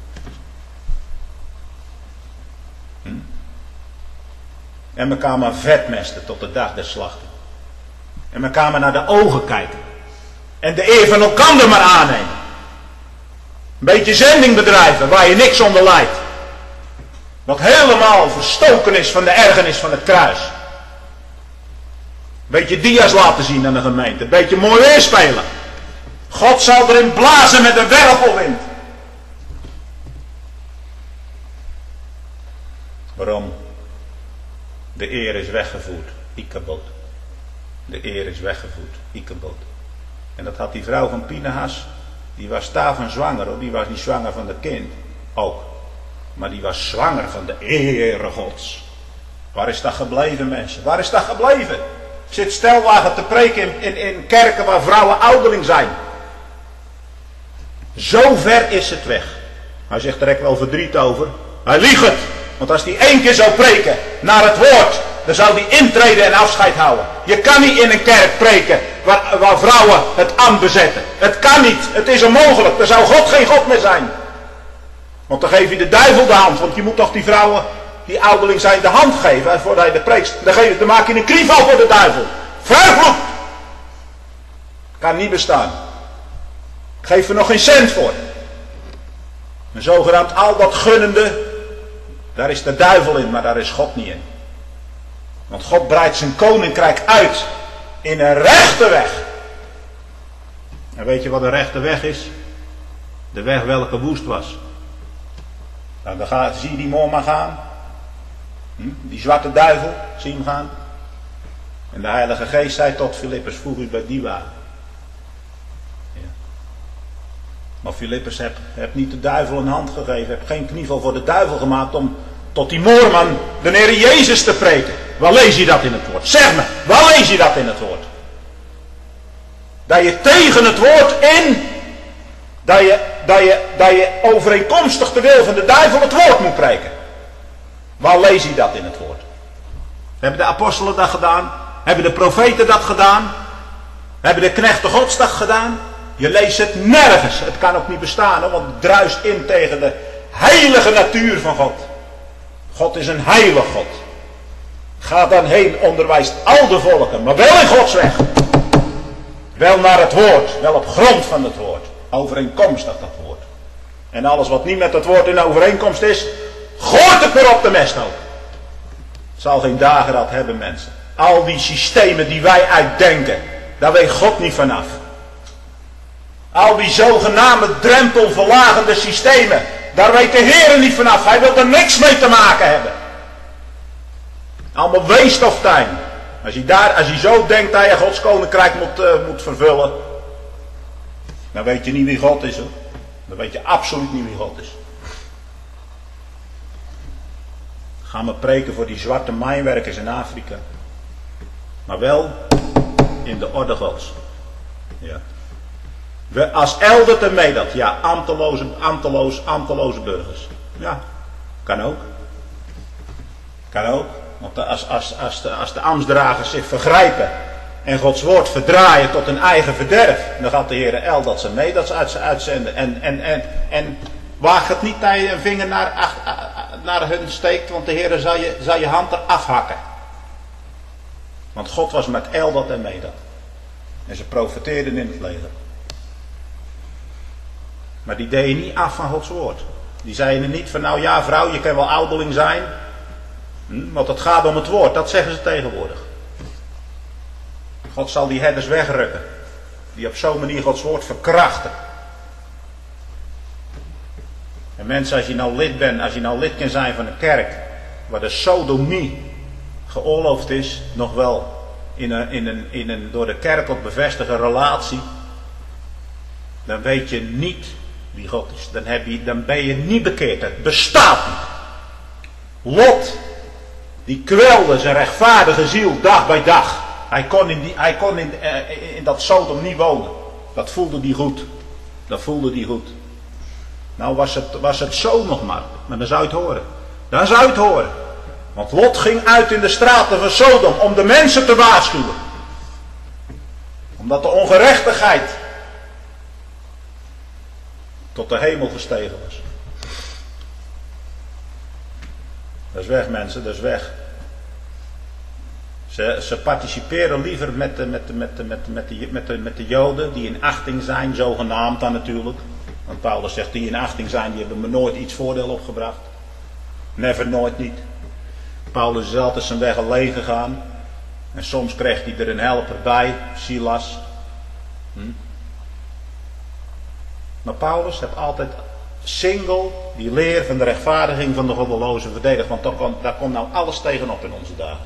B: En elkaar maar vetmesten tot de dag der slachting. En elkaar maar naar de ogen kijken. En de eer van elkander maar aannemen. Een beetje zending bedrijven waar je niks onder lijdt. Wat helemaal verstoken is van de ergernis van het kruis. Een beetje dia's laten zien aan de gemeente. Een beetje mooi weer spelen. God zal erin blazen met een wervelwind. Waarom? De eer is weggevoerd. Ikabod. De eer is weggevoerd. Ikabod. En dat had die vrouw van Pinehas. Die was daarvan zwanger. Hoor. Die was niet zwanger van het kind. Ook. Maar die was zwanger van de Ere Gods. Waar is dat gebleven, mensen? Waar is dat gebleven? Zit stelwagen te preken in kerken waar vrouwen ouderling zijn. Zo ver is het weg. Hij zegt er echt wel verdriet over. Hij liegt het. Want als hij 1 keer zou preken naar het woord, dan zou hij intreden en afscheid houden. Je kan niet in een kerk preken waar vrouwen het ambt bezetten. Het kan niet. Het is onmogelijk. Dan zou God geen God meer zijn. Want dan geef je de duivel de hand. Want je moet toch die vrouwen die ouderling zijn de hand geven voordat je de preekt. Dan maak je een knieval voor de duivel. Vervloekt. Kan niet bestaan. Geef er nog geen cent voor. En zogenaamd al dat gunnende, daar is de duivel in, maar daar is God niet in. Want God breidt zijn koninkrijk uit in een rechte weg. En weet je wat een rechte weg is? De weg welke woest was. Nou, dan zie je die man maar gaan. Die zwarte duivel, zie je hem gaan. En de Heilige Geest zei tot Filippus, voeg u bij die wagen. Ja. Maar Filippus hebt niet de duivel een hand gegeven. Heb geen knieval voor de duivel gemaakt om tot die moorman de Heer Jezus te preken. Waar lees je dat in het woord? Zeg me, waar lees je dat in het woord? Dat je tegen het woord in, dat je overeenkomstig de wil van de duivel het woord moet preken. Waar lees je dat in het woord? Hebben de apostelen dat gedaan? Hebben de profeten dat gedaan? Hebben de knechten Gods dat gedaan? Je leest het nergens. Het kan ook niet bestaan, want het druist in tegen de heilige natuur van God. God is een heilig God. Ga dan heen, onderwijst al de volken, maar wel in Gods weg. Wel naar het woord, wel op grond van het woord. Overeenkomstig dat woord. En alles wat niet met het woord in overeenkomst is, gooit het weer op de mest ook. Het zal geen dagen dat hebben, mensen. Al die systemen die wij uitdenken, daar weet God niet vanaf. Al die zogenaamde drempelverlagende systemen, daar weet de Heer niet vanaf. Hij wil er niks mee te maken hebben. Allemaal weestoftuin. Als je zo denkt dat je Gods koninkrijk moet vervullen, dan weet je niet wie God is, hoor. Dan weet je absoluut niet wie God is. Ga maar preken voor die zwarte mijnwerkers in Afrika. Maar wel in de orde Gods. Ja. Als Eldert en Medat, ja, ambteloze burgers. Ja, kan ook. Kan ook. Want als de ambtsdragers zich vergrijpen en Gods woord verdraaien tot hun eigen verderf, dan gaat de Heer Eldert en Medats uitzenden. En waag het niet dat je een vinger naar hun steekt, want de Heer zal je hand eraf hakken. Want God was met Eldert en Medat. En ze profeteerden in het leger. Maar die deden niet af van Gods woord. Die zeiden niet van, nou ja vrouw, je kan wel ouderling zijn. Want het gaat om het woord, dat zeggen ze tegenwoordig. God zal die herders wegrukken. Die op zo'n manier Gods woord verkrachten. En mensen, als je nou lid bent, als je nou lid kan zijn van een kerk, waar de sodomie geoorloofd is, nog wel in een door de kerk op bevestigde relatie, dan weet je niet wie God is. Dan ben je niet bekeerd. Het bestaat niet. Lot, die kwelde zijn rechtvaardige ziel dag bij dag. Hij kon in dat Sodom niet wonen. Dat voelde hij goed. Dat voelde hij goed. Nou was het zo nog maar dan zou je het horen. Dan zou je het horen. Want Lot ging uit in de straten van Sodom om de mensen te waarschuwen. Omdat de ongerechtigheid tot de hemel gestegen was. Dat is weg, mensen, dat is weg. Ze participeren liever met de Joden die in achting zijn, zogenaamd dan natuurlijk. Want Paulus zegt, die in achting zijn, die hebben me nooit iets voordeel opgebracht. Never, nooit niet. Paulus is altijd zijn weg alleen gegaan. En soms kreeg hij er een helper bij, Silas. Maar Paulus heeft altijd single die leer van de rechtvaardiging van de goddelozen verdedigd. Want daar komt nou alles tegenop in onze dagen.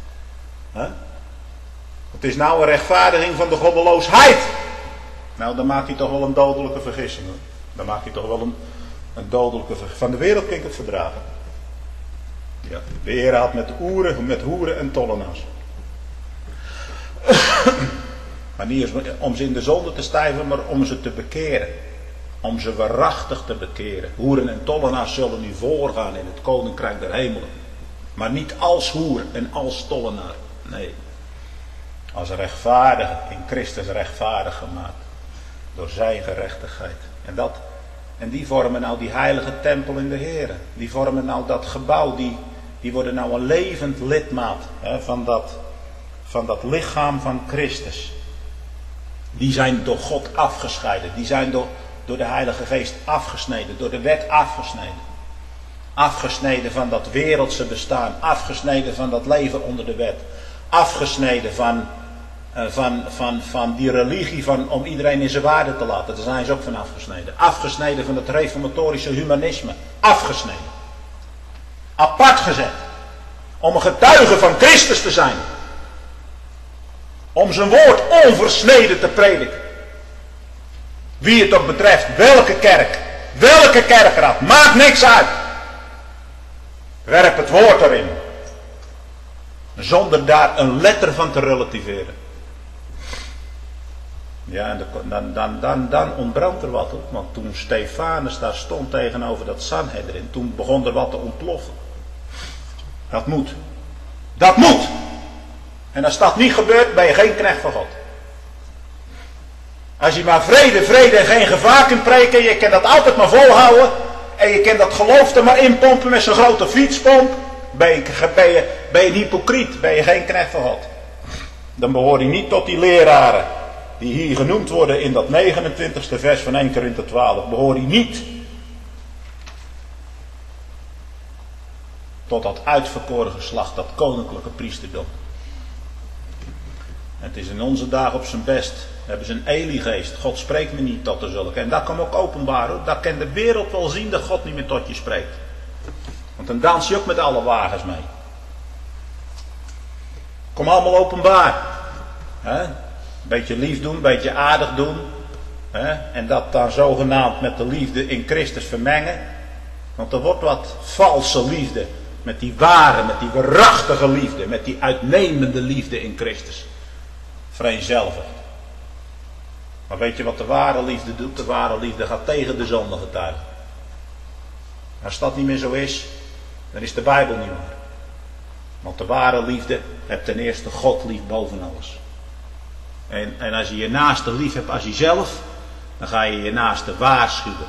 B: Het is nou een rechtvaardiging van de goddeloosheid. Nou, dan maakt hij toch wel een dodelijke vergissing. Hoor. Dan maakt hij toch wel een dodelijke vergissing. Van de wereld kan ik het verdragen. Ja, de Heer had met hoeren en tollenaars. Maar niet om ze in de zonde te stijven, maar om ze te bekeren. Om ze waarachtig te bekeren. Hoeren en tollenaars zullen nu voorgaan in het koninkrijk der hemelen. Maar niet als hoer en als tollenaar. Nee. Als rechtvaardige, in Christus rechtvaardig gemaakt. Door zijn gerechtigheid. En die vormen nou die heilige tempel in de Heer. Die vormen nou dat gebouw. Die worden nou een levend lidmaat van dat lichaam van Christus. Die zijn door God afgescheiden. Die zijn door de Heilige Geest afgesneden. Door de wet afgesneden. Afgesneden van dat wereldse bestaan. Afgesneden van dat leven onder de wet. Afgesneden van die religie om iedereen in zijn waarde te laten. Daar zijn ze ook van afgesneden. Afgesneden van het reformatorische humanisme. Afgesneden. Apart gezet. Om een getuige van Christus te zijn. Om zijn woord onversneden te prediken. Wie het ook betreft, welke kerk, welke kerkraad, maakt niks uit. Werp het woord erin. Zonder daar een letter van te relativeren. Ja, en dan ontbrandt er wat. Want toen Stefanus daar stond tegenover dat Sanhedrin, toen begon er wat te ontploffen. Dat moet. Dat moet! En als dat niet gebeurt, ben je geen knecht van God. Als je maar vrede en geen gevaar kunt preken, je kan dat altijd maar volhouden. En je kan dat geloof er maar inpompen met zo'n grote fietspomp. Ben je een hypocriet, ben je geen knecht van God. Dan behoor je niet tot die leraren die hier genoemd worden in dat 29e vers van 1 Korinthe 12. Behoor je niet tot dat uitverkoren geslacht, dat koninklijke priesterdom. Het is in onze dagen op zijn best. Hebben ze een Eli-geest. God spreekt me niet tot de zulke. En dat kan ook openbaar hoor. Dat kan de wereld wel zien dat God niet meer tot je spreekt. Want dan dans je ook met alle wagens mee. Kom allemaal openbaar. Een beetje lief doen, een beetje aardig doen. En dat dan zogenaamd met de liefde in Christus vermengen. Want er wordt wat valse liefde. Met die ware, met die waarachtige liefde. Met die uitnemende liefde in Christus. Vereenzelvigd. Maar weet je wat de ware liefde doet? De ware liefde gaat tegen de zonde getuigen. Als dat niet meer zo is, dan is de Bijbel niet waar. Want de ware liefde hebt ten eerste God lief boven alles. En als je je naaste lief hebt als jezelf, dan ga je je naaste waarschuwen.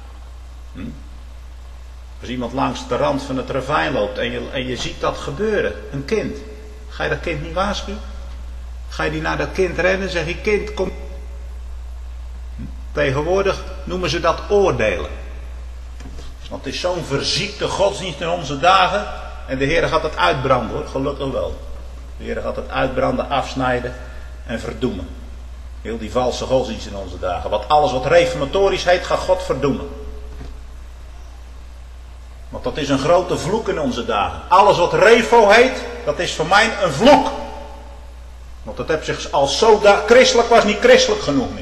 B: Als iemand langs de rand van het ravijn loopt en je ziet dat gebeuren, een kind, ga je dat kind niet waarschuwen? Ga je die naar dat kind rennen en zeg je, kind, kom. Tegenwoordig noemen ze dat oordelen. Want het is zo'n verziekte godsdienst in onze dagen. En de Heer gaat het uitbranden hoor, gelukkig wel. De Heer gaat het uitbranden, afsnijden en verdoemen. Heel die valse godsdienst in onze dagen. Want alles wat reformatorisch heet, gaat God verdoemen. Want dat is een grote vloek in onze dagen. Alles wat revo heet, dat is voor mij een vloek. Want dat heb zich als zo christelijk was niet christelijk genoeg meer.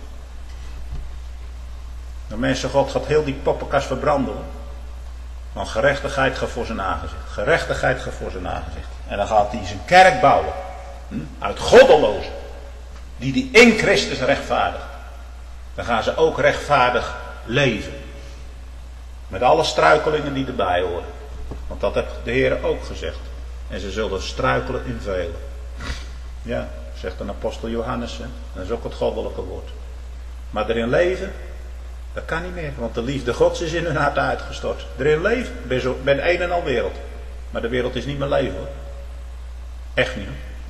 B: De mensen God gaat heel die poppenkast verbranden. Want gerechtigheid gaat voor zijn aangezicht. Gerechtigheid gaat voor zijn aangezicht. En dan gaat hij zijn kerk bouwen. Uit goddelozen. Die in Christus rechtvaardigt. Dan gaan ze ook rechtvaardig leven. Met alle struikelingen die erbij horen. Want dat heeft de Heer ook gezegd. En ze zullen struikelen in velen. Ja, zegt een apostel Johannes. Hè? Dat is ook het goddelijke woord. Maar erin leven, dat kan niet meer. Want de liefde Gods is in hun hart uitgestort. Erin leven, ben een en al wereld. Maar de wereld is niet meer leven hoor. Echt niet hoor.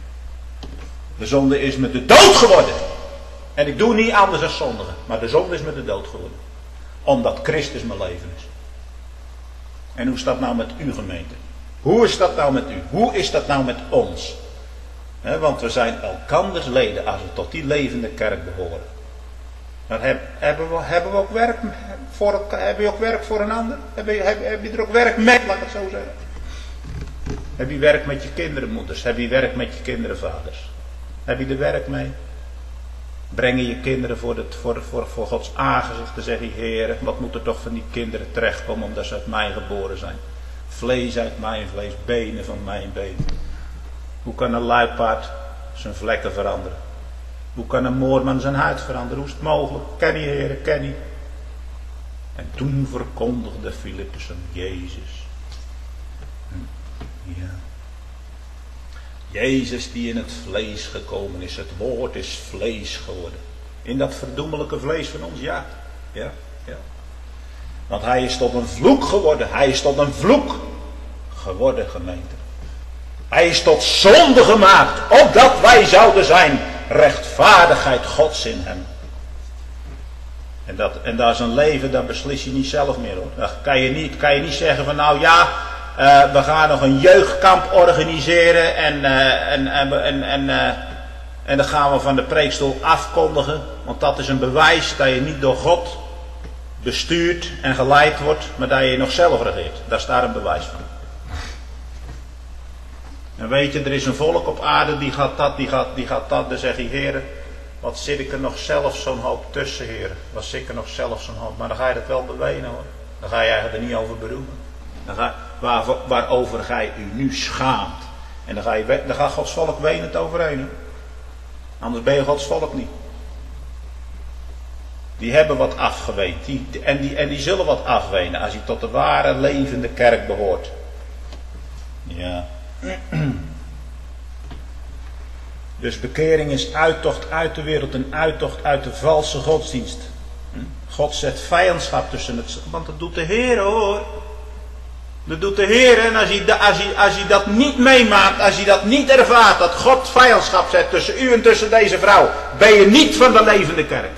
B: De zonde is me de dood geworden. En ik doe niet anders dan zondigen. Maar de zonde is me de dood geworden. Omdat Christus mijn leven is. En hoe is dat nou met uw gemeente? Hoe is dat nou met u? Hoe is dat nou met ons? Want we zijn elkanders leden als we tot die levende kerk behoren. Maar hebben we ook werk voor elkaar? Heb je ook werk voor een ander? Heb je er ook werk met, laat ik het zo zeggen? Heb je werk met je kinderen, moeders? Heb je werk met je kinderen, vaders? Heb je er werk mee? Breng je je kinderen voor Gods aangezicht te zeggen, Heer, wat moet er toch van die kinderen terechtkomen omdat ze uit mij geboren zijn? Vlees uit mijn vlees, benen van mijn benen. Hoe kan een luipaard zijn vlekken veranderen? Hoe kan een moorman zijn huid veranderen? Hoe is het mogelijk? Ken je, Heer, ken je? En toen verkondigde Filippus hem Jezus. Ja. Jezus die in het vlees gekomen is. Het woord is vlees geworden. In dat verdoemelijke vlees van ons, ja. Want hij is tot een vloek geworden. Hij is tot een vloek geworden, gemeente. Hij is tot zonde gemaakt. Opdat wij zouden zijn rechtvaardigheid Gods in hem. En dat is een leven, dat beslis je niet zelf meer, hoor. Dan kan je niet zeggen van nou ja, we gaan nog een jeugdkamp organiseren en dan gaan we van de preekstoel afkondigen. Want dat is een bewijs dat je niet door God bestuurd en geleid wordt, maar dat je nog zelf regeert. Daar is daar een bewijs van. En weet je, er is een volk op aarde die gaat dat. Dan zeg je, Heer, wat zit ik er nog zelf zo'n hoop tussen, Heer. Wat zit ik er nog zelf zo'n hoop. Maar dan ga je dat wel bewenen, hoor. Dan ga je eigenlijk er niet over beroemen. Waarover gij u nu schaamt. En dan gaat Gods volk wenend overheen. Hoor. Anders ben je Gods volk niet. Die hebben wat afgeweend. Die zullen wat afwenen als je tot de ware levende kerk behoort. Ja. Dus bekering is uittocht uit de wereld en uittocht uit de valse godsdienst. God zet vijandschap tussen het. Want dat doet de Heer, hoor. Dat doet de Heer. En als je dat niet meemaakt, als je dat niet ervaart, dat God vijandschap zet tussen u en tussen deze vrouw, ben je niet van de levende kerk.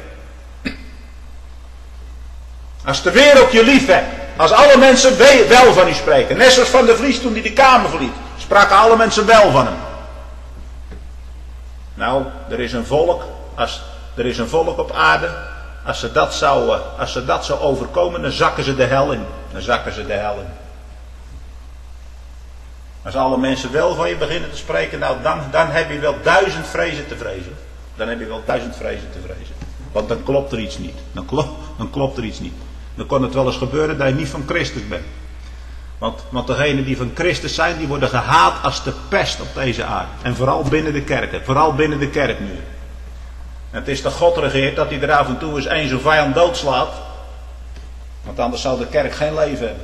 B: Als de wereld je lief hebt, als alle mensen wel van u spreken, net zoals Van der Vlies toen hij de kamer verliet, spraken alle mensen wel van hem. Nou, er is een volk op aarde, als ze dat zou overkomen, dan zakken ze de hel in. Als alle mensen wel van je beginnen te spreken, nou dan heb je wel 1000 vrezen te vrezen. Want dan klopt er iets niet. Dan klopt er iets niet. Dan kan het wel eens gebeuren dat je niet van Christus bent. Want degenen die van Christus zijn, die worden gehaat als de pest op deze aarde. En vooral binnen de kerken. Vooral binnen de kerkmuur. En het is de God regeert dat hij er af en toe eens één zo'n vijand doodslaat. Want anders zou de kerk geen leven hebben.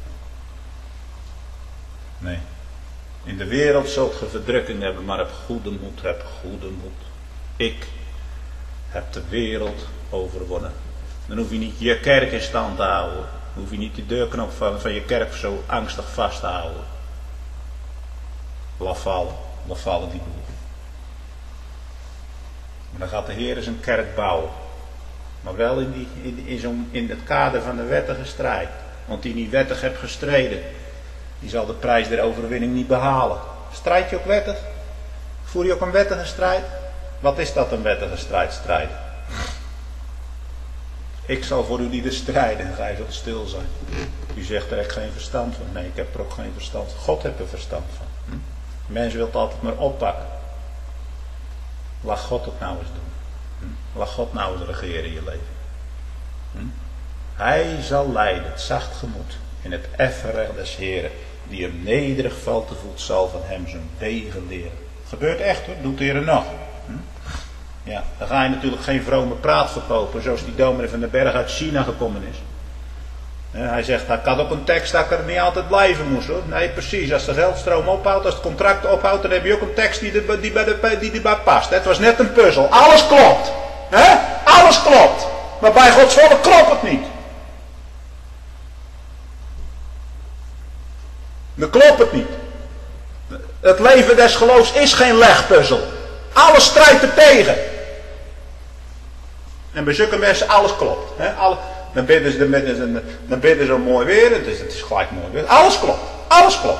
B: Nee. In de wereld zult je verdrukking hebben, maar heb goede moed. Ik heb de wereld overwonnen. Dan hoef je niet je kerk in stand te houden. Dan hoef je niet de deurknop van je kerk zo angstig vast te houden. Laat vallen die boel. Maar dan gaat de Heer zijn kerk bouwen. Maar wel in het kader van de wettige strijd. Want die niet wettig hebt gestreden, die zal de prijs der overwinning niet behalen. Strijd je ook wettig? Voer je ook een wettige strijd? Wat is dat, een wettige strijd? Strijden. Ik zal voor u lieden strijden en gij zult stil zijn. U zegt er echt geen verstand van. Nee, ik heb er ook geen verstand van. God heeft er verstand van. Mensen wil het altijd maar oppakken. Laat God het nou eens doen. Laat God nou eens regeren in je leven. Hij zal leiden, het zacht gemoed, in het effen recht des Heren, die hem nederig valt te voet, zal van hem zijn wegen leren. Gebeurt echt, hoor, doet de Heer nog. Ja, dan ga je natuurlijk geen vrome praat verkopen, zoals die dominee van den Berg uit China gekomen is. Hij zegt, ik had ook een tekst dat ik er niet altijd blijven moest, hoor. Nee, precies, als de geldstroom ophoudt, als het contract ophoudt, dan heb je ook een tekst die erbij past. Het was net een puzzel, alles klopt. Alles klopt. Maar bij Gods volk klopt het niet. Dan klopt het niet. Het leven des geloofs is geen legpuzzel. Alles strijdt er tegen. En bij zulke mensen alles klopt. Hè? Dan bidden ze mooi weer, dus het is gelijk mooi weer. Alles klopt. Alles klopt.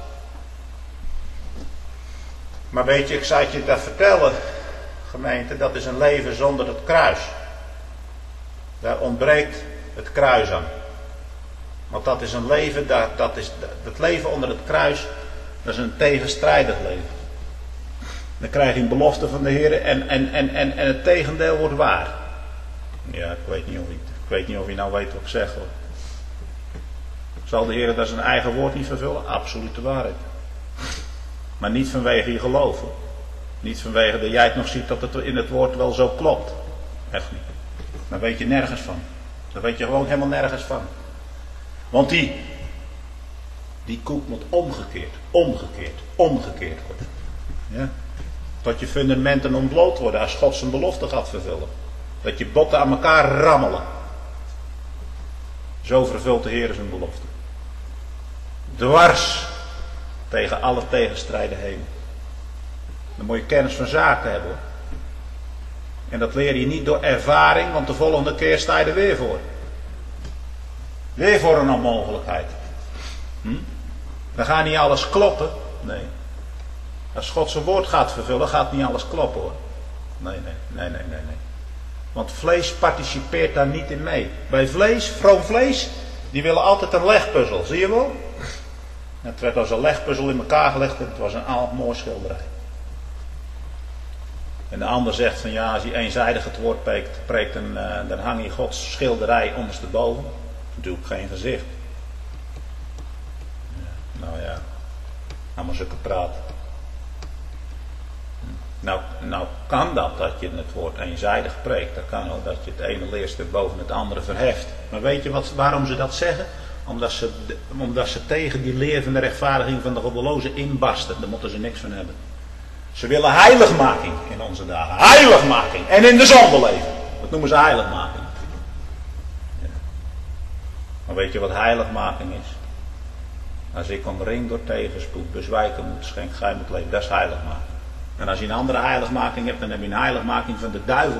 B: Maar weet je, ik zou je dat vertellen, gemeente, dat is een leven zonder het kruis. Daar ontbreekt het kruis aan. Want dat is een leven, het leven onder het kruis, dat is een tegenstrijdig leven. Dan krijg je een belofte van de Heer en het tegendeel wordt waar. Ja, ik weet niet of je nou weet wat ik zeg hoor. Zal de Heer daar zijn eigen woord niet vervullen? Absolute waarheid. Maar niet vanwege je geloof. Hoor. Niet vanwege dat jij het nog ziet dat het in het woord wel zo klopt. Echt niet. Daar weet je nergens van. Daar weet je gewoon helemaal nergens van. Want die koek moet omgekeerd worden. Ja? Tot je fundamenten ontbloot worden als God zijn belofte gaat vervullen. Dat je botten aan elkaar rammelen. Zo vervult de Heer zijn belofte. Dwars tegen alle tegenstrijdigheden. Dan moet je kennis van zaken hebben. Hoor. En dat leer je niet door ervaring, want de volgende keer sta je er weer voor. Weer voor een onmogelijkheid. Dan gaat niet alles kloppen. Nee. Als God zijn woord gaat vervullen, gaat niet alles kloppen hoor. Nee. Want vlees participeert daar niet in mee. Bij vlees, vroom vlees, die willen altijd een legpuzzel. Zie je wel? Het werd als een legpuzzel in elkaar gelegd en het was een mooi schilderij. En de ander zegt van ja, als hij eenzijdig het woord preekt dan hang je Gods schilderij ondersteboven. Natuurlijk geen gezicht. Nou ja, allemaal zulke praten. Nou kan dat je het woord eenzijdig preekt. Dat kan ook dat je het ene leerstuk boven het andere verheft. Maar weet je waarom ze dat zeggen? Omdat ze tegen die leer van de rechtvaardiging van de goddelozen inbarsten. Daar moeten ze niks van hebben. Ze willen heiligmaking in onze dagen. Heiligmaking. En in de zonde leven. Dat noemen ze heiligmaking. Ja. Maar weet je wat heiligmaking is? Als ik omringd door tegenspoed, bezwijken moet, schenk gij moet leven. Dat is heiligmaking. En als je een andere heiligmaking hebt, dan heb je een heiligmaking van de duivel.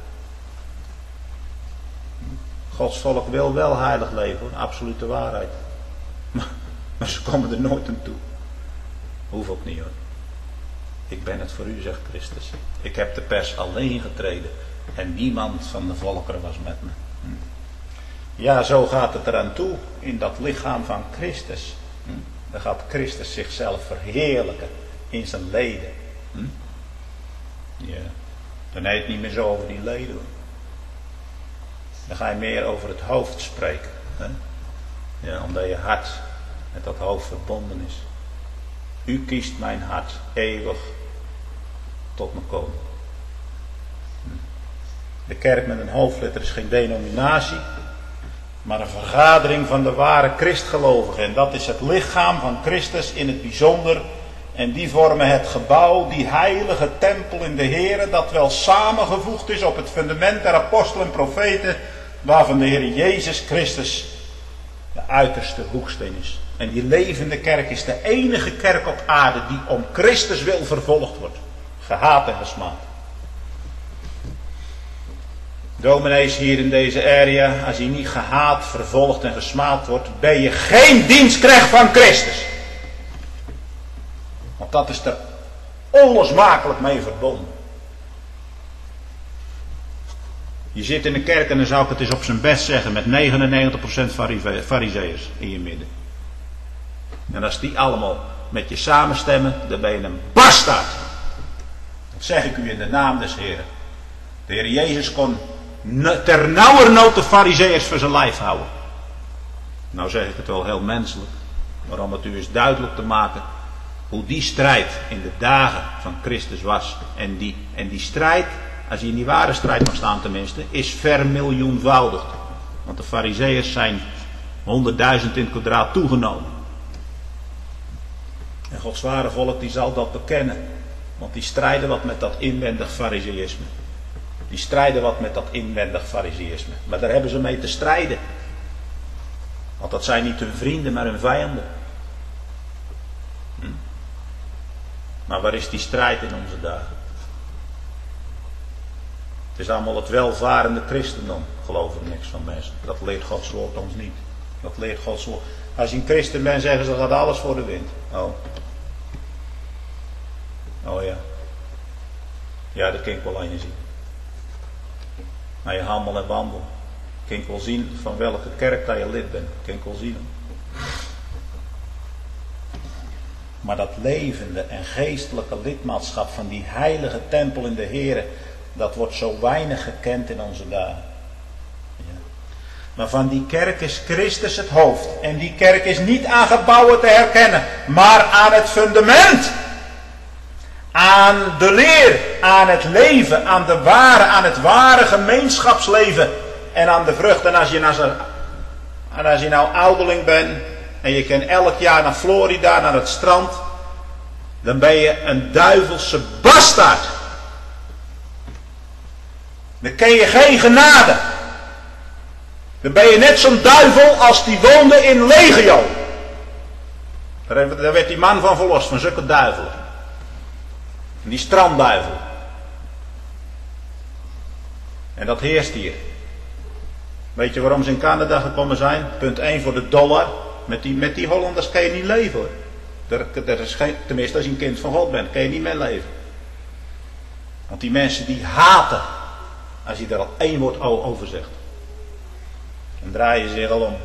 B: Gods volk wil wel heilig leven, hoor. Absolute waarheid. Maar ze komen er nooit aan toe. Hoeft ook niet hoor. Ik ben het voor u, zegt Christus. Ik heb de pers alleen getreden. En niemand van de volkeren was met me. Ja, zo gaat het eraan toe in dat lichaam van Christus. Dan gaat Christus zichzelf verheerlijken in zijn leden. Ja. Dan heet het niet meer zo over die leden. Hoor. Dan ga je meer over het hoofd spreken. Hè? Ja, omdat je hart met dat hoofd verbonden is. U kiest mijn hart eeuwig tot me komen. De kerk met een hoofdletter is geen denominatie, maar een vergadering van de ware Christgelovigen. En dat is het lichaam van Christus in het bijzonder. En die vormen het gebouw, die heilige tempel in de Here, dat wel samengevoegd is op het fundament der apostelen en profeten, waarvan de Heer Jezus Christus de uiterste hoeksteen is. En die levende kerk is de enige kerk op aarde die om Christus wil vervolgd wordt. Gehaat en gesmaad. Dominees hier in deze area, als je niet gehaat, vervolgd en gesmaad wordt, ben je geen dienstknecht van Christus. Want dat is er onlosmakelijk mee verbonden. Je zit in de kerk en dan zou ik het eens op zijn best zeggen met 99% farizeeërs in je midden. En als die allemaal met je samenstemmen, dan ben je een bastaard. Dat zeg ik u in de naam des Heren. De Heer Jezus kon ternauwernood de farizeeërs voor zijn lijf houden. Nou zeg ik het wel heel menselijk, maar om het u eens duidelijk te maken hoe die strijd in de dagen van Christus was. En die strijd, als je in die ware strijd mag staan tenminste, is vermiljoenvoudigd. Want de farizeeërs zijn 100.000 in het kwadraat toegenomen. En Gods ware volk die zal dat bekennen. Want die strijden wat met dat inwendig farizeïsme. Die strijden wat met dat inwendig farizeïsme. Maar daar hebben ze mee te strijden. Want dat zijn niet hun vrienden, maar hun vijanden. Maar waar is die strijd in onze dagen? Het is allemaal het welvarende christendom. Geloof er niks van, mensen. Dat leert Gods woord ons niet. Dat leert Gods woord. Als je een christen bent, zeggen ze, gaat alles voor de wind. Oh. Oh ja. Ja, dat kan ik wel aan je zien. Maar je handel en wandel. Kan ik wel zien van welke kerk dat je lid bent. Kan ik wel zien. Maar dat levende en geestelijke lidmaatschap van die heilige tempel in de Here, dat wordt zo weinig gekend in onze dagen. Ja. Maar van die kerk is Christus het hoofd. En die kerk is niet aan gebouwen te herkennen, maar aan het fundament. Aan de leer, aan het leven, aan het ware gemeenschapsleven. En aan de vrucht. En als je nou ouderling bent en je kan elk jaar naar Florida, naar het strand, dan ben je een duivelse bastaard. Dan ken je geen genade. Dan ben je net zo'n duivel als die woonde in Legio. Daar werd die man van verlost, van zulke duivelen. Die strandduivel. En dat heerst hier. Weet je waarom ze in Canada gekomen zijn? Punt 1 voor de dollar. Met die Hollanders kan je niet leven hoor. Er is tenminste als je een kind van God bent, kan je niet meer leven. Want die mensen die haten, als je er al één woord over zegt. Dan draai je zich al om.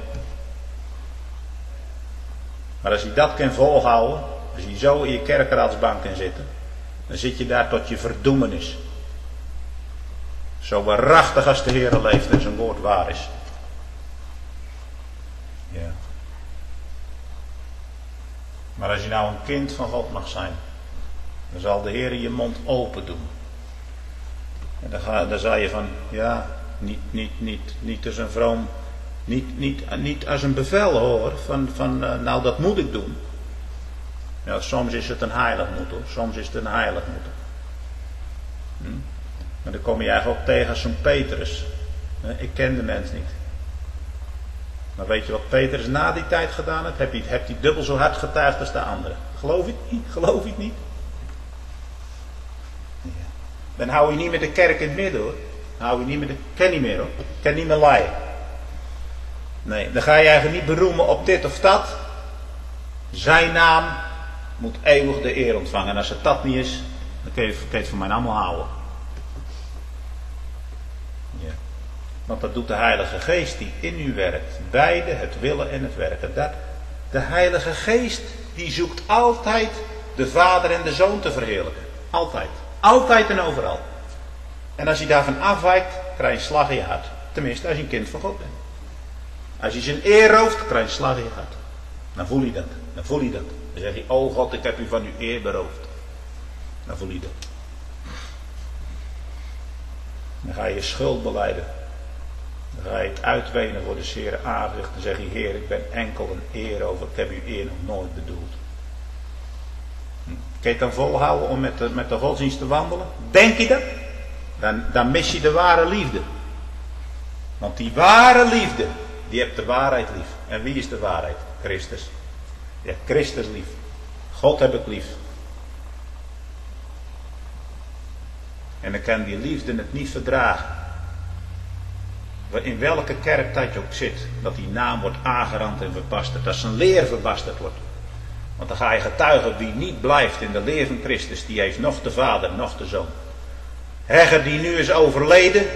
B: Maar als je dat kan volhouden, als je zo in je kerkraadsbank kan zitten, dan zit je daar tot je verdoemenis. Zo waarachtig als de Heer leeft en zijn woord waar is. Ja. Maar als je nou een kind van God mag zijn, dan zal de Heer je mond open doen. En dan zal je van, ja, niet als een vroom, niet als een bevel hoor, van nou dat moet ik doen. Ja, soms is het een heilig moeten, soms is het een heilig moeten. Maar dan kom je eigenlijk ook tegen zo'n Petrus. Ik ken de mens niet. Maar weet je wat Petrus na die tijd gedaan heeft? Heb hij dubbel zo hard getuigd als de anderen. Geloof je het niet? Geloof je het niet? Ja. Dan hou je niet met de kerk in het midden hoor. Ken niet meer hoor. Ken niet meer laaien. Nee, dan ga je eigenlijk niet beroemen op dit of dat. Zijn naam moet eeuwig de eer ontvangen. En als het dat niet is, dan kun je het van mij allemaal houden. Ja. Want dat doet de Heilige Geest die in u werkt. Beide, het willen en het werken. De Heilige Geest die zoekt altijd de Vader en de Zoon te verheerlijken. Altijd. Altijd en overal. En als je daarvan afwijkt, krijg je een slag in je hart. Tenminste, als je een kind van God bent. Als je zijn eer rooft, krijg je een slag in je hart. Dan voel je dat. Dan zeg je, oh God, ik heb u van uw eer beroofd. Dan voel je dat. Dan ga je je schuld belijden. Dan ga je het uitwenen voor de Heer aangezicht. Dan zeg je, Heer, ik ben enkel een eer over. Ik heb uw eer nog nooit bedoeld. Kun je het dan volhouden om met de godsdienst te wandelen? Denk je dat? Dan mis je de ware liefde. Want die ware liefde, die hebt de waarheid lief. En wie is de waarheid? Christus. Je hebt Christus lief. God heb ik lief. En dan kan die liefde het niet verdragen. In welke kerk dat je ook zit, dat die naam wordt aangerand en verbasterd. Dat zijn leer verbasterd wordt. Want dan ga je getuigen, wie niet blijft in de leer van Christus, die heeft nog de Vader, nog de Zoon. Hegger die nu is overleden,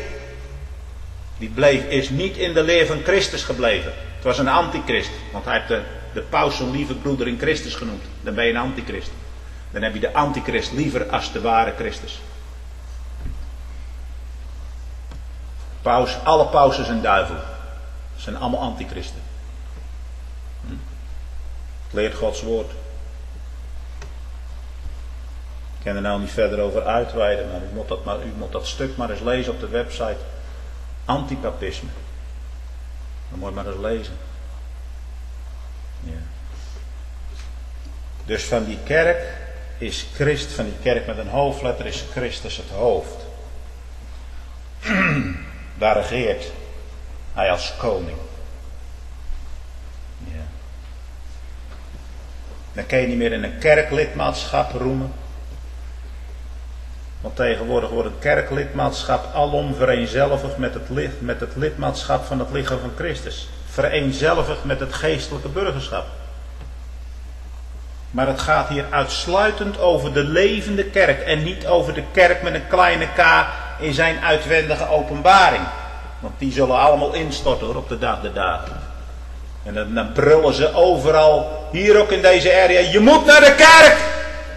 B: is niet in de leer van Christus gebleven. Het was een antichrist, want hij heeft de paus zijn lieve broeder in Christus genoemd. Dan ben je een antichrist. Dan heb je de antichrist liever als de ware Christus. Alle pausen zijn duivel. Ze zijn allemaal antichristen. Het leert Gods woord. Ik kan er nou niet verder over uitweiden, maar u moet dat stuk maar eens lezen op de website. Antipapisme. Dan moet je maar eens lezen. Ja. Dus van die kerk van die kerk met een hoofdletter is Christus het hoofd. Daar regeert hij als koning. Ja. Dan kan je niet meer in een kerklidmaatschap roemen. Want tegenwoordig wordt het kerklidmaatschap alom vereenzelvigd met het lidmaatschap van het lichaam van Christus. Vereenzelvigd met het geestelijke burgerschap. Maar het gaat hier uitsluitend over de levende kerk en niet over de kerk met een kleine k in zijn uitwendige openbaring. Want die zullen allemaal instorten hoor, op de dag der dagen. En dan brullen ze overal, hier ook in deze area, je moet naar de kerk!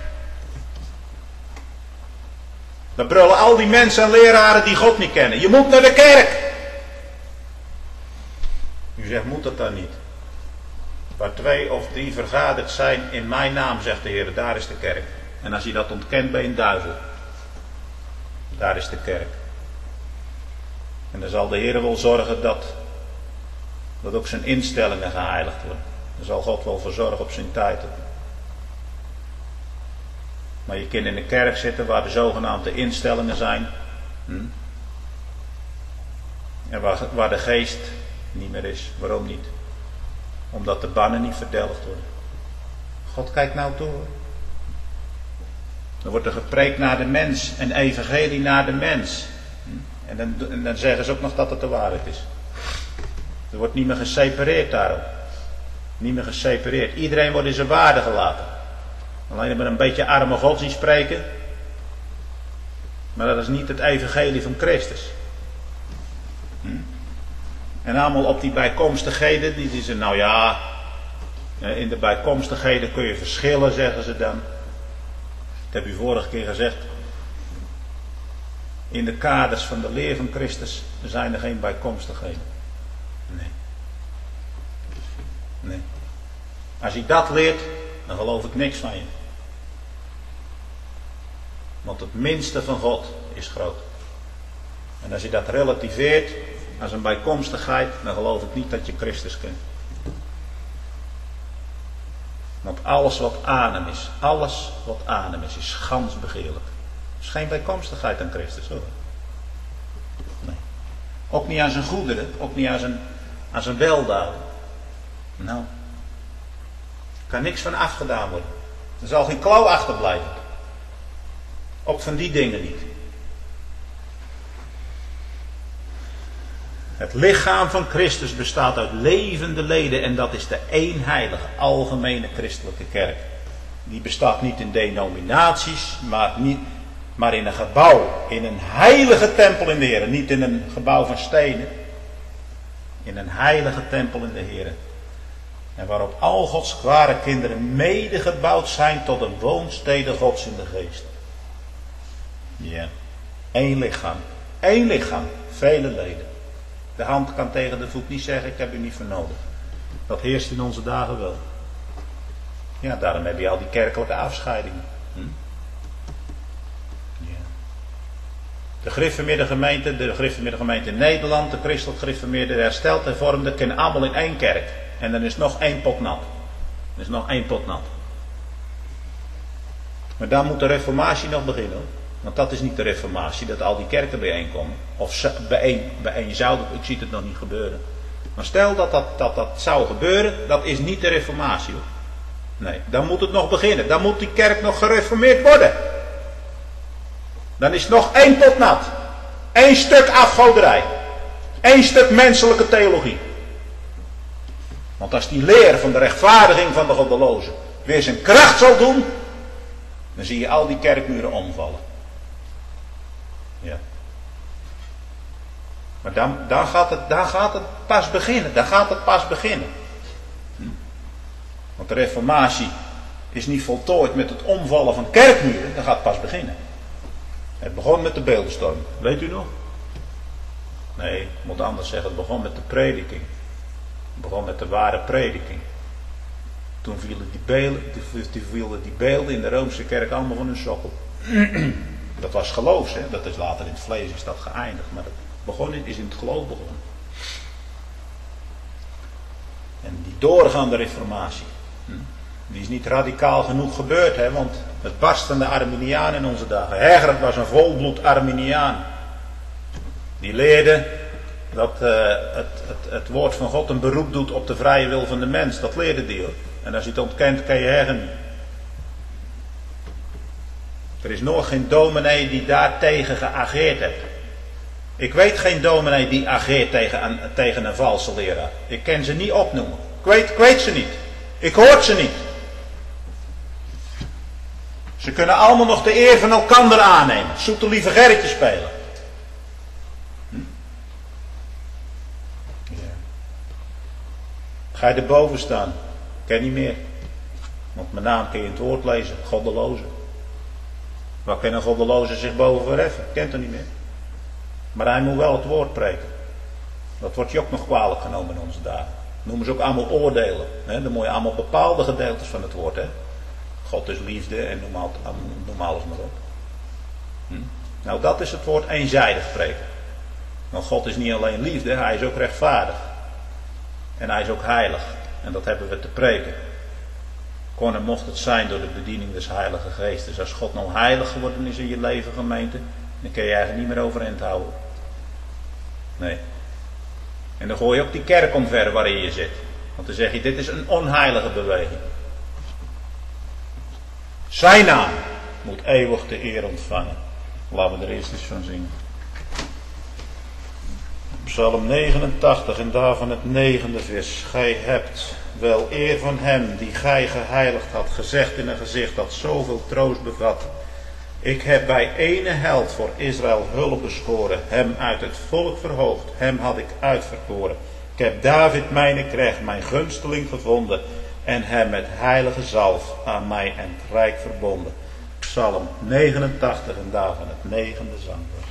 B: Dan brullen al die mensen en leraren die God niet kennen, je moet naar de kerk! U zegt, moet dat dan niet? Waar 2 of 3 vergaderd zijn in mijn naam, zegt de Heer, daar is de kerk. En als je dat ontkent, ben je een duivel. Daar is de kerk. En dan zal de Heer wel zorgen dat ook zijn instellingen geheiligd worden. Daar zal God wel voor zorgen op zijn tijd. Maar je kunt in de kerk zitten waar de zogenaamde instellingen zijn. En waar de geest niet meer is. Waarom niet? Omdat de bannen niet verdelgd worden. God kijkt nou toe. Dan wordt er gepreekt naar de mens. En evangelie naar de mens. En dan zeggen ze ook nog dat het de waarheid is. Er wordt niet meer gesepareerd daarop. Niet meer gesepareerd. Iedereen wordt in zijn waarde gelaten. Alleen met een beetje arme godsdienst spreken. Maar dat is niet het evangelie van Christus. En allemaal op die bijkomstigheden. Die zeggen, nou ja. In de bijkomstigheden kun je verschillen, zeggen ze dan. Dat heb u vorige keer gezegd. In de kaders van de leer van Christus zijn er geen bijkomstigheden. Nee. Als je dat leert, dan geloof ik niks van je. Want het minste van God is groot. En als je dat relativeert als een bijkomstigheid, dan geloof ik niet dat je Christus kent. Want alles wat aan hem is gans begeerlijk. Er is geen bijkomstigheid aan Christus hoor. Nee. Ook niet aan zijn goederen, ook niet aan zijn weldaden. Nou, er kan niks van afgedaan worden. Er zal geen klauw achterblijven. Ook van die dingen niet. Het lichaam van Christus bestaat uit levende leden en dat is de eenheilige, algemene christelijke kerk. Die bestaat niet in denominaties, maar in een gebouw, in een heilige tempel in de Heer. Niet in een gebouw van stenen. In een heilige tempel in de Heer. En waarop al Gods kware kinderen mede gebouwd zijn tot een woonstede Gods in de geest. Ja, één lichaam. Één lichaam, vele leden. De hand kan tegen de voet niet zeggen, ik heb u niet voor nodig. Dat heerst in onze dagen wel. Ja, daarom heb je al die kerkelijke afscheidingen. Ja. De gereformeerde gemeente in Nederland, de christelijk gereformeerde, hersteld hervormde, kennen allemaal in één kerk. En dan is nog één pot nat. Er is nog één pot nat. Maar dan moet de reformatie nog beginnen. Want dat is niet de reformatie, dat al die kerken bijeenkomen. Of bijeen zouden, ik zie het nog niet gebeuren. Maar stel dat zou gebeuren, dat is niet de reformatie hoor. Nee, dan moet het nog beginnen. Dan moet die kerk nog gereformeerd worden. Dan is nog één pot nat. Eén stuk afgoderij. Eén stuk menselijke theologie. Want als die leer van de rechtvaardiging van de goddelozen weer zijn kracht zal doen, dan zie je al die kerkmuren omvallen. Ja. Maar dan gaat het pas beginnen. Dan gaat het pas beginnen. Want de reformatie is niet voltooid met het omvallen van kerkmuren. Dat gaat pas beginnen. Het begon met de beeldenstorm. Weet u nog? Nee, ik moet anders zeggen. Het begon met de prediking. Het begon met de ware prediking. Toen vielen die beelden in de Roomse kerk allemaal van hun sokkel. Dat was geloofs, hè? Dat is later in het vlees is dat geëindigd. Maar het is in het geloof begonnen. En die doorgaande reformatie. Die is niet radicaal genoeg gebeurd, hè? Want het barst van de Arminiaan in onze dagen. Herbert was een volbloed Arminiaan. Die leerde dat het woord van God een beroep doet op de vrije wil van de mens. Dat leerde die hoor. En als je het ontkent, kan je Heger niet. Er is nog geen dominee die daartegen geageerd heeft. Ik weet geen dominee die ageert tegen een valse leraar. Ik kan ze niet opnoemen. Ik weet ze niet. Ik hoor ze niet. Ze kunnen allemaal nog de eer van elkander aannemen. Zoete lieve Gerritje spelen. Ja. Ga je erboven staan? Ken niet meer. Want mijn naam kun je in het woord lezen. Goddeloze. Waar kan een goddeloze zich boven verheffen? Kent er niet meer. Maar hij moet wel het woord preken. Dat wordt je ook nog kwalijk genomen in onze dagen. Noemen ze ook allemaal oordelen. Hè? Dan moet je allemaal bepaalde gedeeltes van het woord. Hè? God is liefde en noem alles maar op. Nou, dat is het woord eenzijdig preken. Want God is niet alleen liefde, hij is ook rechtvaardig. En hij is ook heilig. En dat hebben we te preken. Kon en mocht het zijn door de bediening des Heilige Geestes. Als God nou heilig geworden is in je leven, gemeente, dan kun je eigenlijk niet meer overeind houden. Nee. En dan gooi je ook die kerk omver waarin je zit. Want dan zeg je, dit is een onheilige beweging. Zijn naam moet eeuwig de eer ontvangen. Laten we er eerst eens van zingen. Psalm 89 en daarvan het 9e vers. Gij hebt wel eer van hem die gij geheiligd had, gezegd in een gezicht dat zoveel troost bevat. Ik heb bij ene held voor Israël hulp beschoren, hem uit het volk verhoogd, hem had ik uitverkoren. Ik heb David mijn knecht, mijn gunsteling gevonden, en hem met heilige zalf aan mij en het rijk verbonden. Psalm 89 en daarvan het 9e zangvers.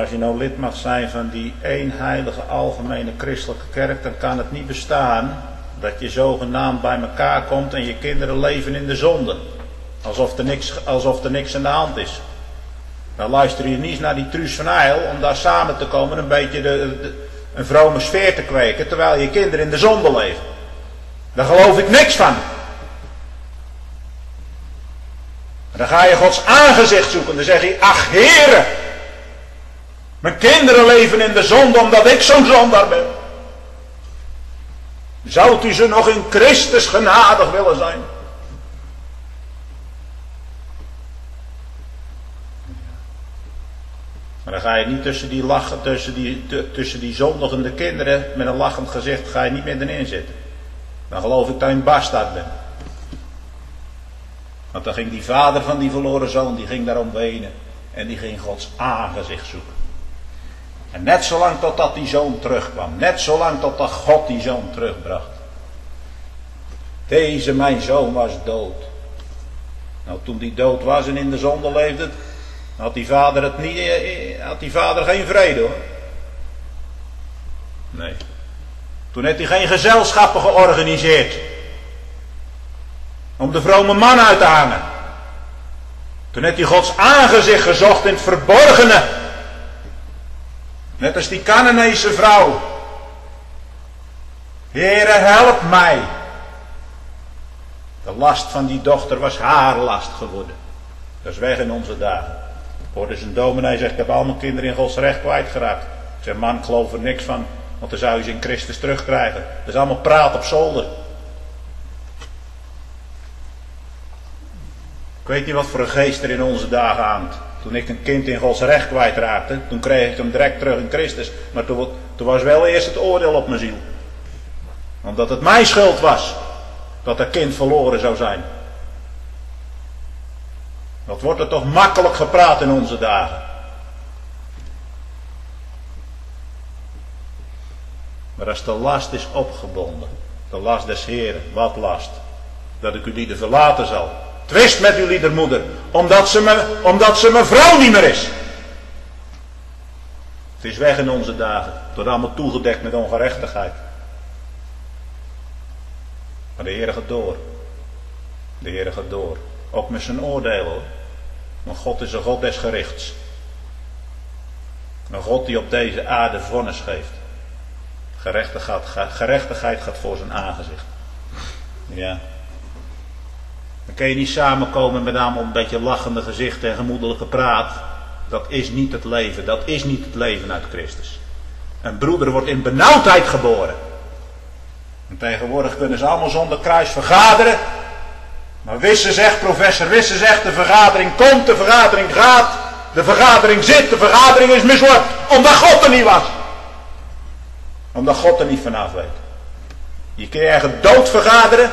B: Zijn van die eenheilige algemene christelijke kerk, dan kan het niet bestaan dat je zogenaamd bij elkaar komt en je kinderen leven in de zonde. Alsof er niks aan de hand is. Dan luister je niet eens naar die Truus van Eil om daar samen te komen een beetje een vrome sfeer te kweken terwijl je kinderen in de zonde leven. Daar geloof ik niks van. Dan ga je Gods aangezicht zoeken. Dan zeg je, ach Heere, mijn kinderen leven in de zonde omdat ik zo'n zondaar ben. Zou u ze nog in Christus genadig willen zijn? Maar dan ga je niet tussen die zondigende kinderen met een lachend gezicht ga je niet meer erin zitten. Dan geloof ik dat je een bastaard bent. Want dan ging die vader van die verloren zoon, die ging daarom wenen. En die ging Gods aangezicht zoeken. En net zolang totdat die zoon terugkwam. Net zolang totdat God die zoon terugbracht. Deze mijn zoon was dood. Nou, toen die dood was en in de zonde leefde, had die vader geen vrede hoor. Nee. Toen heeft hij geen gezelschappen georganiseerd. Om de vrome man uit te hangen. Toen heeft hij Gods aangezicht gezocht in het verborgene. Net als die Canaanese vrouw. Heere, help mij. De last van die dochter was haar last geworden. Dat is weg in onze dagen. Ik hoorde zijn dominee zeggen, ik heb al mijn kinderen in Gods recht kwijtgeraakt. Ik zeg, man, ik geloof er niks van. Want dan zou je ze in Christus terugkrijgen. Dat is allemaal praat op zolder. Ik weet niet wat voor een geest er in onze dagen hangt. Toen ik een kind in Gods recht kwijtraakte, toen kreeg ik hem direct terug in Christus. Maar toen was wel eerst het oordeel op mijn ziel. Omdat het mijn schuld was. Dat dat kind verloren zou zijn. Wat wordt er toch makkelijk gepraat in onze dagen. Maar als de last is opgebonden. De last des Heeren. Wat last? Dat ik u lieden verlaten zal. Twist met uw liedermoeder. Omdat ze mijn vrouw niet meer is. Het is weg in onze dagen. Het wordt allemaal toegedekt met ongerechtigheid. Maar de Heer gaat door. De Heer gaat door. Ook met zijn oordeel hoor. Want God is een God des gerichts. Een God die op deze aarde vonnis geeft. Gerechtigheid gaat voor zijn aangezicht. Ja. Dan kun je niet samenkomen met allemaal een beetje lachende gezichten en gemoedelijke praat. Dat is niet het leven. Dat is niet het leven uit Christus. Een broeder wordt in benauwdheid geboren. En tegenwoordig kunnen ze allemaal zonder kruis vergaderen. Maar professor Wisse zegt, de vergadering komt, de vergadering gaat, de vergadering zit, de vergadering is mislukt. Omdat God er niet was. Omdat God er niet vanaf weet. Je kun je ergens dood vergaderen.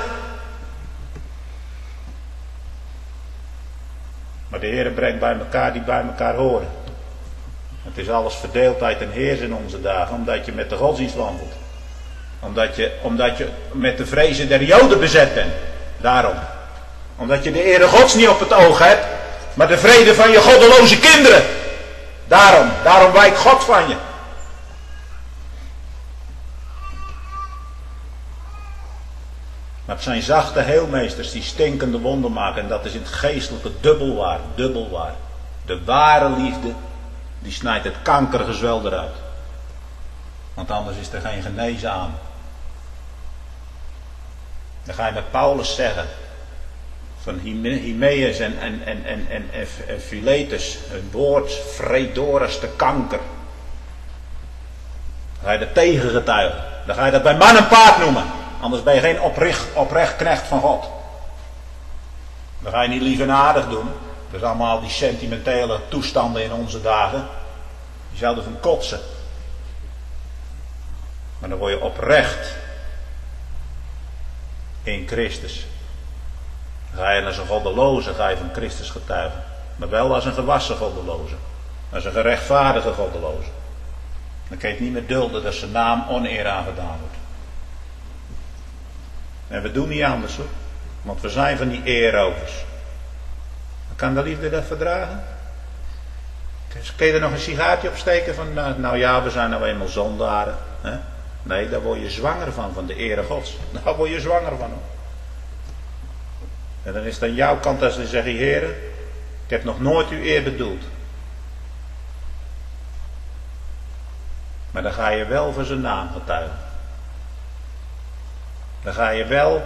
B: Maar de Heer brengt bij elkaar die bij elkaar horen. Het is alles verdeeldheid en heers in onze dagen, omdat je met de godsdienst wandelt. Omdat je met de vrezen der Joden bezet bent. Daarom. Omdat je de ere Gods niet op het oog hebt, maar de vrede van je goddeloze kinderen. Daarom wijkt God van je. Maar het zijn zachte heelmeesters die stinkende wonden maken. En dat is in het geestelijke dubbelwaar. De ware liefde, die snijdt het kankergezwel eruit. Want anders is er geen genezen aan. Dan ga je met Paulus zeggen. Van Hymeus en Philetus. Een woord vreet door als de kanker. Dan ga je er tegen getuigen. Dan ga je dat bij man en paard noemen. Anders ben je geen oprecht knecht van God. Dan ga je niet lief en aardig doen. Dat is allemaal die sentimentele toestanden in onze dagen. Je zou ervan kotsen. Maar dan word je oprecht in Christus. Dan ga je als een goddeloze, ga je van Christus getuigen. Maar wel als een gewassen goddeloze. Als een gerechtvaardige goddeloze. Dan kun je het niet meer dulden dat zijn naam oneer aangedaan wordt. En we doen niet anders hoor. Want we zijn van die eerovers. Kan de liefde dat verdragen? Kun je er nog een sigaartje op steken van, nou ja, we zijn nou eenmaal zondaren. Hè? Nee, daar word je zwanger van de ere Gods. Daar word je zwanger van. En dan is het aan jouw kant als je zegt, Heer, ik heb nog nooit uw eer bedoeld. Maar dan ga je wel voor zijn naam getuigen. Dan ga je wel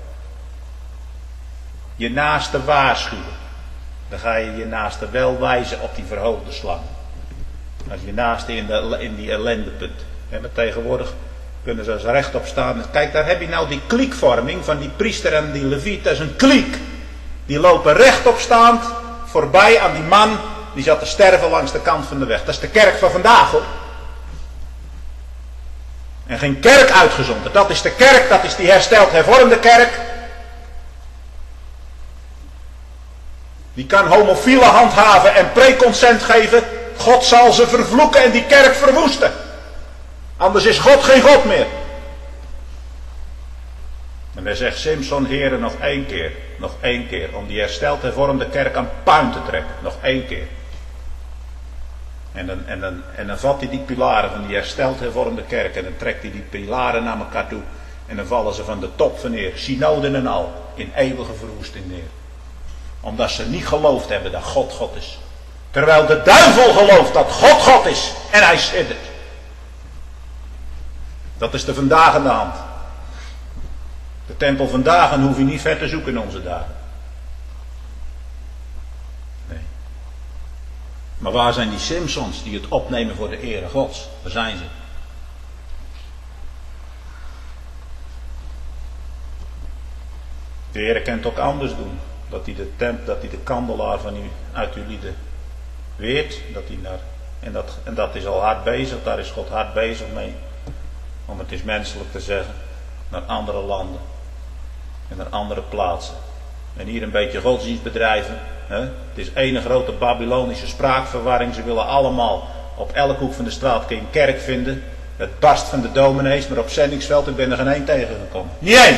B: je naaste waarschuwen. Dan ga je je naaste wel wijzen op die verhoogde slang. Als je naaste in die ellendepunt. En maar tegenwoordig kunnen ze als rechtop staan. Kijk, daar heb je nou die kliekvorming van die priester en die leviet. Dat is een kliek. Die lopen rechtop staand voorbij aan die man die zat te sterven langs de kant van de weg. Dat is de kerk van vandaag, hoor. En geen kerk uitgezonden. Dat is de kerk, dat is die hersteld hervormde kerk. Die kan homofielen handhaven en preconsent geven. God zal ze vervloeken en die kerk verwoesten. Anders is God geen God meer. En dan zegt Simson, Heere, nog één keer, om die hersteld hervormde kerk aan puin te trekken. Nog één keer. En dan vat hij die pilaren van die hersteld hervormde kerk en dan trekt hij die pilaren naar elkaar toe. En dan vallen ze van de top van neer, synoden en al, in eeuwige verwoesting neer. Omdat ze niet geloofd hebben dat God God is. Terwijl de duivel gelooft dat God God is en hij siddert. Dat is de vandaag aan de hand. De tempel vandaag hoef je niet ver te zoeken in onze dagen. Nee. Maar waar zijn die Simsons die het opnemen voor de ere Gods? Waar zijn ze? De Heer kan het ook anders doen. Dat hij de kandelaar uit uw lieden weert. En dat is al hard bezig. Daar is God hard bezig mee. Om het eens menselijk te zeggen. Naar andere landen. En naar andere plaatsen. En hier een beetje godsdienst bedrijven. Hè? Het is één grote Babylonische spraakverwarring. Ze willen allemaal op elke hoek van de straat kun je een kerk vinden. Het barst van de dominees. Maar op zendingsveld ik ben er geen één tegengekomen. Niet één!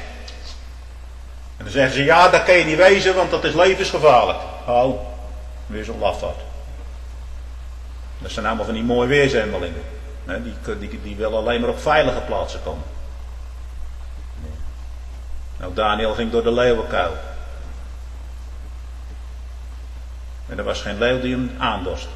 B: En dan zeggen ze, ja, dat kan je niet wezen, want dat is levensgevaarlijk. Oh, weer zo'n lafaard. Dat zijn allemaal van die mooie weerzendelingen. Die willen alleen maar op veilige plaatsen komen. Nou, Daniel ging door de leeuwenkuil. En er was geen leeuw die hem aandorst.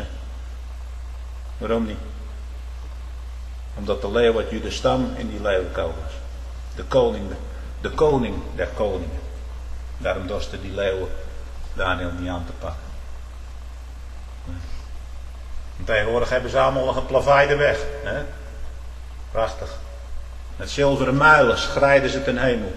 B: Waarom niet? Omdat de leeuw uit Judas stam in die leeuwenkuil was. De koning der koningen. Daarom dorsten die leeuwen Daniel niet aan te pakken. En tegenwoordig hebben ze allemaal nog een plaveide weg. Hè? Prachtig. Met zilveren muilen schrijden ze ten hemel.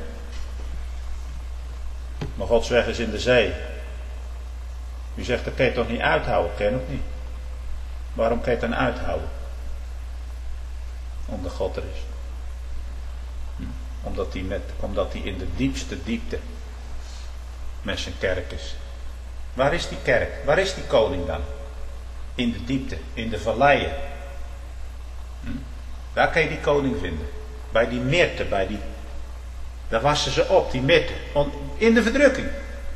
B: Maar Gods weg is in de zee. U zegt, dat kan je toch niet uithouden? Ken of niet? Waarom kan je het dan uithouden? Omdat God er is. Omdat hij in de diepste diepte met zijn kerk is. Waar is die kerk? Waar is die koning dan? In de diepte, in de valleien. Daar kan je die koning vinden. Bij die mirte, daar wassen ze op, die mirte. In de verdrukking.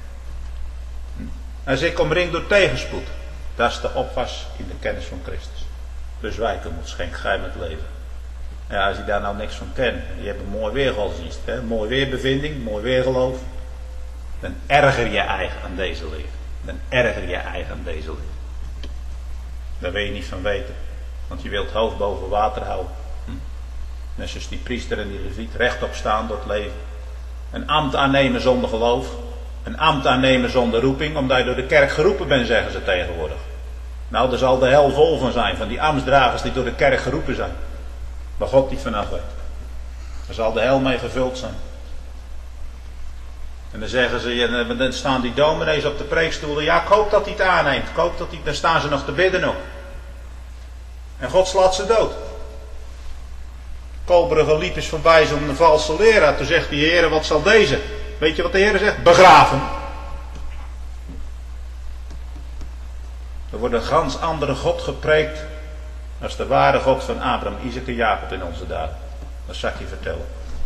B: Hij zegt, omringd door tegenspoed. Dat is de opwas in de kennis van Christus. Dus wijken moet schenk gij met leven. Ja, als je daar nou niks van kent, je hebt een mooi weergodsdienst, een mooi weerbevinding, mooi weergeloof, dan erger je eigen aan deze leer. Daar wil je niet van weten, want je wilt het hoofd boven water houden. Net zoals die priester en die leviet rechtop staan door het leven. Een ambt aannemen zonder geloof, een ambt aannemen zonder roeping, omdat je door de kerk geroepen bent, zeggen ze tegenwoordig. Nou, daar zal de hel vol van zijn, van die ambtsdragers die door de kerk geroepen zijn. Waar God niet vanaf weet. Daar zal de hel mee gevuld zijn. En dan zeggen ze, dan staan die dominees op de preekstoelen. Ja, ik hoop dat hij het aanneemt. Dan staan ze nog te bidden nog. En God slaat ze dood. Kolberige liep is voorbij zo'n valse leraar. Toen zegt de Heer, wat zal deze? Weet je wat de Heer zegt? Begraven. Er wordt een gans andere God gepreekt. Dat is de ware God van Abraham, Isaac en Jacob in onze dagen. Dat zal ik je vertellen.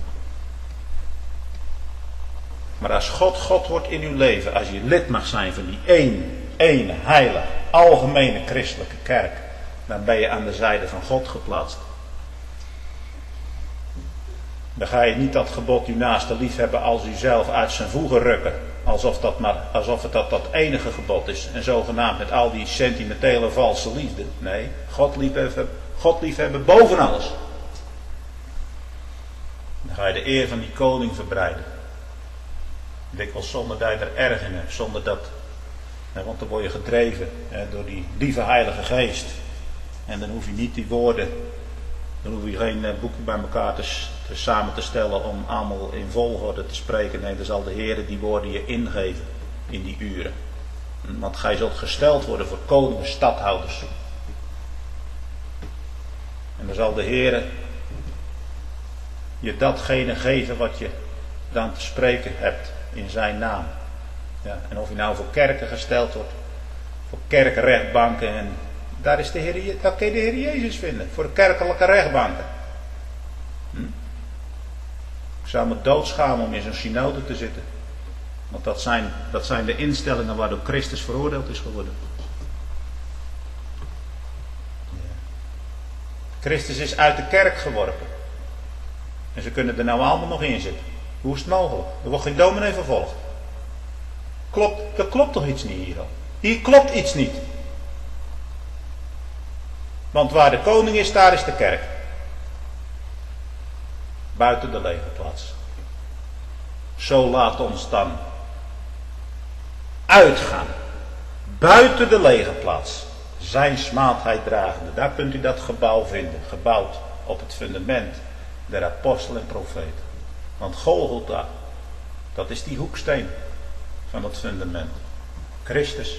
B: Maar als God God wordt in uw leven, als je lid mag zijn van die ene, heilige, algemene christelijke kerk, dan ben je aan de zijde van God geplaatst. Dan ga je niet dat gebod uw naaste liefhebben als uzelf uit zijn voegen rukken. Alsof het dat enige gebod is. En zogenaamd met al die sentimentele valse liefde. Nee, God liefhebben boven alles. Dan ga je de eer van die koning verbreiden. Dikwijls zonder dat je er erg in hebt. Zonder dat, want dan word je gedreven door die lieve heilige geest. En dan hoef je niet die woorden, dan hoef je geen boekje bij elkaar samen te stellen om allemaal in volgorde te spreken. Nee, dan zal de Heer die woorden je ingeven in die uren. Want gij zult gesteld worden voor koningen, stadhouders. En dan zal de Heer je datgene geven wat je dan te spreken hebt in zijn naam. Ja, en of je nou voor kerken gesteld wordt, voor kerkrechtbanken, en daar kun je de Heer Jezus vinden, voor de kerkelijke rechtbanken. Ik zou me doodschamen om in zo'n synode te zitten. Want dat zijn de instellingen waardoor Christus veroordeeld is geworden. Christus is uit de kerk geworpen. En ze kunnen er nou allemaal nog in zitten. Hoe is het mogelijk? Er wordt geen dominee vervolgd. Er klopt toch iets niet hier al? Hier klopt iets niet. Want waar de koning is, daar is de kerk. Buiten de legerplaats. Zo laat ons dan uitgaan. Buiten de legerplaats. Zijn smaadheid dragende. Daar kunt u dat gebouw vinden. Gebouwd op het fundament der apostelen en profeten. Want Golgotha, dat is die hoeksteen van het fundament. Christus.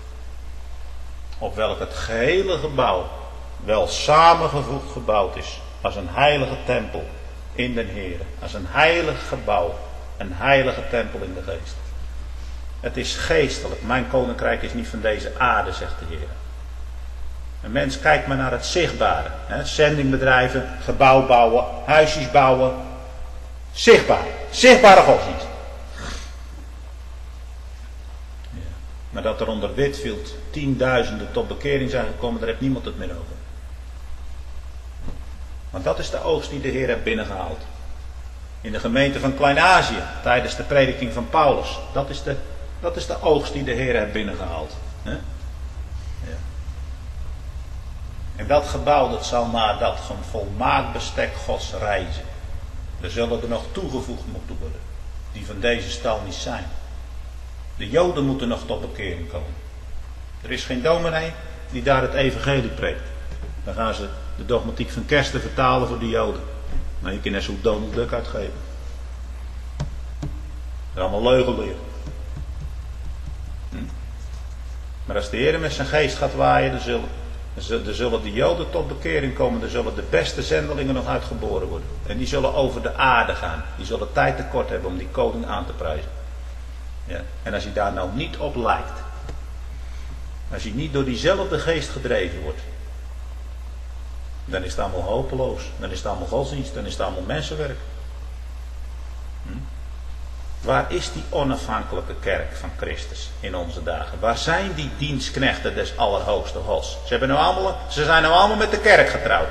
B: Op welk het gehele gebouw wel samengevoegd gebouwd is. Als een heilige tempel in den Heere. Als een heilig gebouw. Een heilige tempel in de geest. Het is geestelijk. Mijn koninkrijk is niet van deze aarde, zegt de Heer. Een mens kijkt maar naar het zichtbare. Zendingbedrijven, gebouw bouwen, huisjes bouwen. Zichtbaar. Zichtbare godsdienst. Ja. Maar dat er onder Whitefield 10.000 tot bekering zijn gekomen, daar heeft niemand het meer over. Want dat is de oogst die de Heer heeft binnengehaald. In de gemeente van Klein-Azië, tijdens de prediking van Paulus. Dat is de oogst die de Heer heeft binnengehaald. Ja. En dat gebouw, dat zal naar dat volmaakt bestek Gods reizen. Er zullen er nog toegevoegd moeten worden. Die van deze stal niet zijn. De Joden moeten nog tot bekering komen. Er is geen dominee die daar het evangelie preekt. Dan gaan ze de dogmatiek van Kersten vertalen voor de Joden. Nou, je kunt net zo'n Donald Duck uitgeven. Dat is allemaal leugenleer. Maar als de Heer met zijn geest gaat waaien, dan zullen de Joden tot bekering komen. Dan zullen de beste zendelingen nog uitgeboren worden. En die zullen over de aarde gaan. Die zullen tijd tekort hebben om die koning aan te prijzen. Ja. En als hij daar nou niet op lijkt. Als hij niet door diezelfde geest gedreven wordt. Dan is het allemaal hopeloos. Dan is het allemaal godsdienst. Dan is het allemaal mensenwerk. Waar is die onafhankelijke kerk van Christus in onze dagen? Waar zijn die dienstknechten des Allerhoogste Gods? Ze zijn nou allemaal met de kerk getrouwd.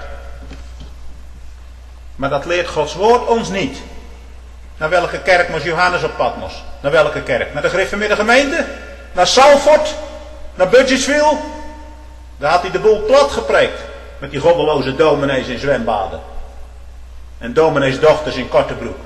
B: Maar dat leert Gods woord ons niet. Naar welke kerk moest Johannes op Patmos? Naar welke kerk? Naar de gereformeerde gemeente? Naar Salford? Naar Budgetsville? Daar had hij de boel plat gepreekt. Met die goddeloze dominees in zwembaden. En domineesdochters in korte broek.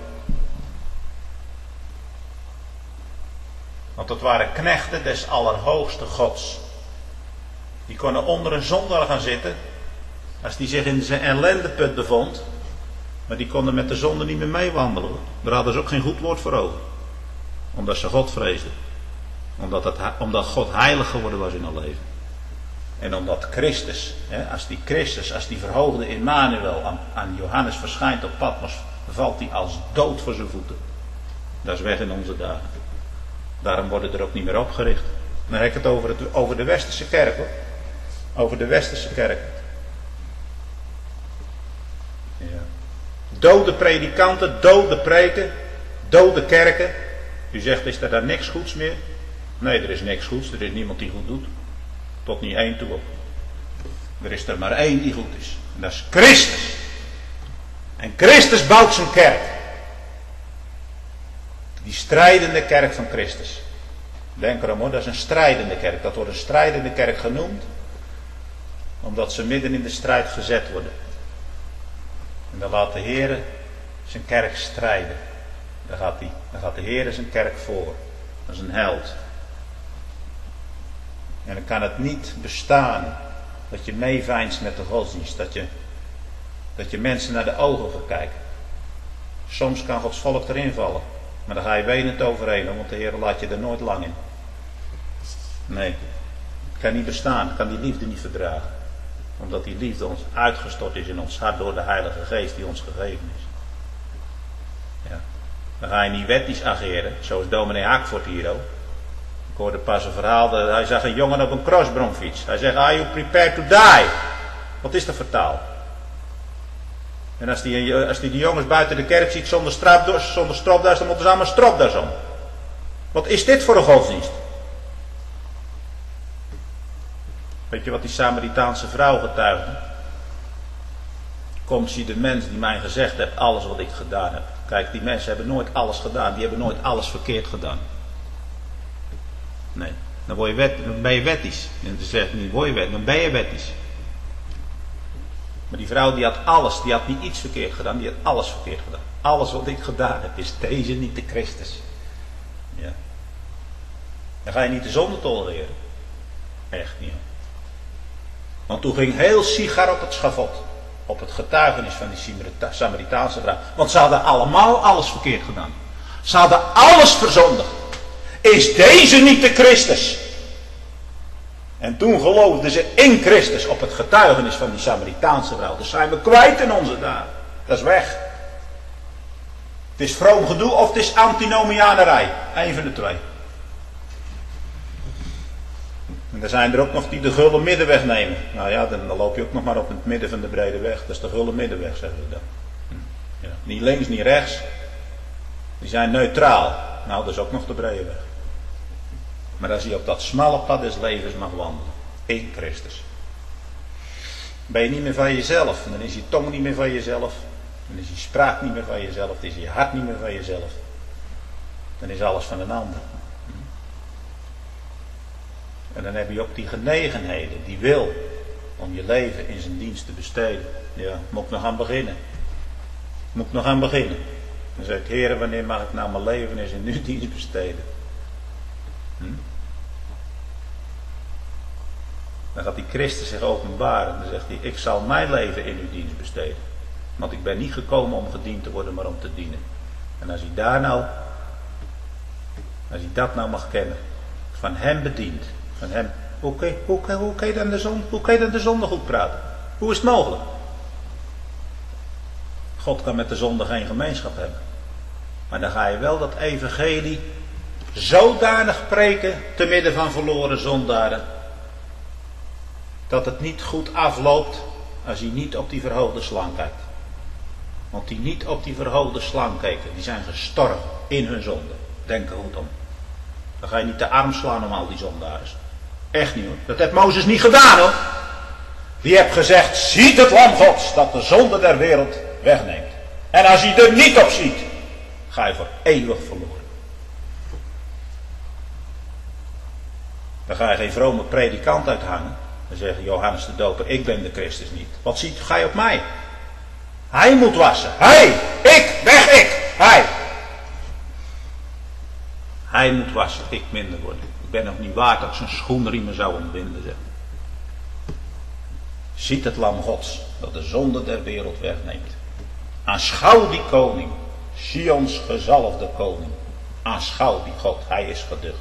B: Want dat waren knechten des Allerhoogste Gods. Die konden onder een zondaar gaan zitten. Als die zich in zijn ellendeput bevond. Maar die konden met de zonde niet meer meewandelen. Daar hadden ze ook geen goed woord voor over. Omdat ze God vreesden. Omdat God heilig geworden was in hun leven. En omdat Christus, als die verhoogde Immanuel aan Johannes verschijnt op Patmos, valt hij als dood voor zijn voeten. Dat is weg in onze dagen. Daarom worden er ook niet meer opgericht. Dan heb ik het over de westerse kerk, hoor. Over de westerse kerk. Ja. Dode predikanten, dode preken, dode kerken. U zegt, is er daar niks goeds meer? Nee, er is niks goeds. Er is niemand die goed doet. Tot niet één toe op. Er is er maar één die goed is. En dat is Christus. En Christus bouwt zijn kerk. Die strijdende kerk van Christus. Denk erom hoor, dat is een strijdende kerk. Dat wordt een strijdende kerk genoemd. Omdat ze midden in de strijd gezet worden. En dan laat de Heer zijn kerk strijden. Daar gaat de Heer zijn kerk voor. Dat is een held. En dan kan het niet bestaan dat je meeveinst met de godsdienst. Dat je mensen naar de ogen gaat kijken. Soms kan Gods volk erin vallen. Maar dan ga je wenend overheen, want de Heer laat je er nooit lang in. Nee, het kan niet bestaan. Het kan die liefde niet verdragen. Omdat die liefde ons uitgestort is in ons hart door de Heilige Geest die ons gegeven is. Ja. Dan ga je niet wettisch ageren, zoals dominee Haakvoort hier ook. Ik hoorde pas een verhaal, hij zag een jongen op een crossbromfiets. Hij zegt, are you prepared to die? Wat is dat voor taal? En als die jongens buiten de kerk ziet zonder stropdas, dan moeten ze allemaal stropdas om. Wat is dit voor een godsdienst? Weet je wat die Samaritaanse vrouw getuigde? Kom, zie de mens die mij gezegd heeft, alles wat ik gedaan heb. Kijk, die mensen hebben nooit alles gedaan. Die hebben nooit alles verkeerd gedaan. Nee, dan ben je wettisch. En dan zegt niet, word je wettisch, dan ben je wettisch. Maar die vrouw die had alles, die had niet iets verkeerd gedaan, die had alles verkeerd gedaan. Alles wat ik gedaan heb, is deze niet de Christus. Ja. Dan ga je niet de zonde tolereren. Echt niet. Want toen ging heel Sigar op het schavot. Op het getuigenis van die Samaritaanse vrouw. Want ze hadden allemaal alles verkeerd gedaan. Ze hadden alles verzondigd. Is deze niet de Christus? En toen geloofden ze in Christus op het getuigenis van die Samaritaanse vrouw. Dus zijn we kwijt in onze dagen. Dat is weg. Het is vroom gedoe of het is antinomianerij. Eén van de twee. En er zijn er ook nog die de gulden middenweg nemen. Nou ja, dan loop je ook nog maar op het midden van de brede weg. Dat is de gulden middenweg, zeggen we dan. Ja, niet links, niet rechts. Die zijn neutraal. Nou, dat is ook nog de brede weg. Maar als je op dat smalle pad des levens mag wandelen. In Christus. Ben je niet meer van jezelf. Dan is je tong niet meer van jezelf. Dan is je spraak niet meer van jezelf. Dan is je hart niet meer van jezelf. Dan is alles van een ander. En dan heb je ook die genegenheden. Die wil. Om je leven in zijn dienst te besteden. Ja, moet ik nog aan beginnen. Moet ik nog aan beginnen. Dan zeg ik, Heer, wanneer mag ik nou mijn leven in zijn nu dienst besteden? Dan gaat die Christus zich openbaren. Dan zegt hij, ik zal mijn leven in uw dienst besteden. Want ik ben niet gekomen om gediend te worden, maar om te dienen. En als hij dat nou mag kennen. Van hem bedient. Van hem. Hoe kan je dan de zonde goed praten? Hoe is het mogelijk? God kan met de zonde geen gemeenschap hebben. Maar dan ga je wel dat evangelie zodanig preken te midden van verloren zondaren. Dat het niet goed afloopt als je niet op die verhoogde slang kijkt. Want die niet op die verhoogde slang keken, die zijn gestorven in hun zonde. Denk er goed om. Dan ga je niet de arm slaan om al die zondaars. Echt niet hoor. Dat heeft Mozes niet gedaan hoor. Die heeft gezegd, ziet het lam Gods dat de zonde der wereld wegneemt. En als je er niet op ziet, ga je voor eeuwig verloren. Dan ga je geen vrome predikant uithangen. Dan zegt Johannes de Doper, ik ben de Christus niet. Wat ga je op mij? Hij moet wassen. Hij, ik, weg ik, hij. Hij moet wassen, ik minder worden. Ik ben nog niet waard dat ik zijn schoenriemen zou ontbinden. Zeg. Ziet het lam Gods dat de zonde der wereld wegneemt. Aanschouw die koning, Sions gezalfde koning. Aanschouw die God, hij is geducht.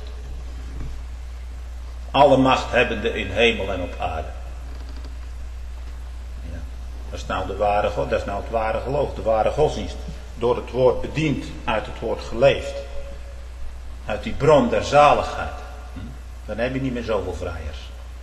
B: Alle macht hebbende in hemel en op aarde. Ja, dat is nou de ware God, dat is nou het ware geloof, de ware godsdienst. Door het woord bediend, uit het woord geleefd. Uit die bron der zaligheid. Dan heb je niet meer zoveel vrijers.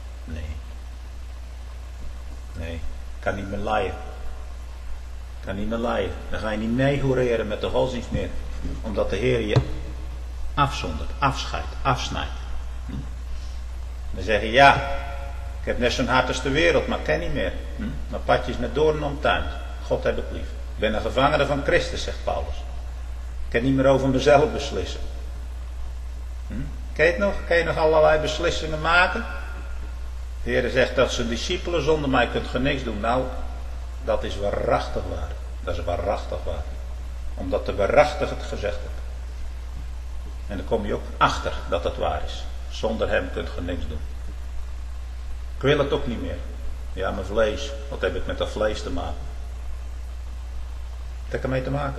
B: Nee, kan niet meer laaien. Kan niet meer laaien. Dan ga je niet meehoereren met de godsdienst meer. Omdat de Heer je afzondert, afscheidt, afsnijdt. Dan zeg je, ja, ik heb net zo'n hart als de wereld, maar ik ken niet meer. Mijn padje is met doornen omtuind. God heb ik lief. Ik ben een gevangene van Christus, zegt Paulus. Ik kan niet meer over mezelf beslissen. Ken je het nog? Kan je nog allerlei beslissingen maken? De Heer zegt dat zijn discipelen zonder mij kunt ge niks doen. Nou, dat is waarachtig waar. Dat is waarachtig waar. Omdat de waarachtige het gezegd heeft. En dan kom je ook achter dat het waar is. Zonder hem kunt je niks doen. Ik wil het ook niet meer. Ja, mijn vlees. Wat heb ik met dat vlees te maken? Wat heb ik ermee te maken?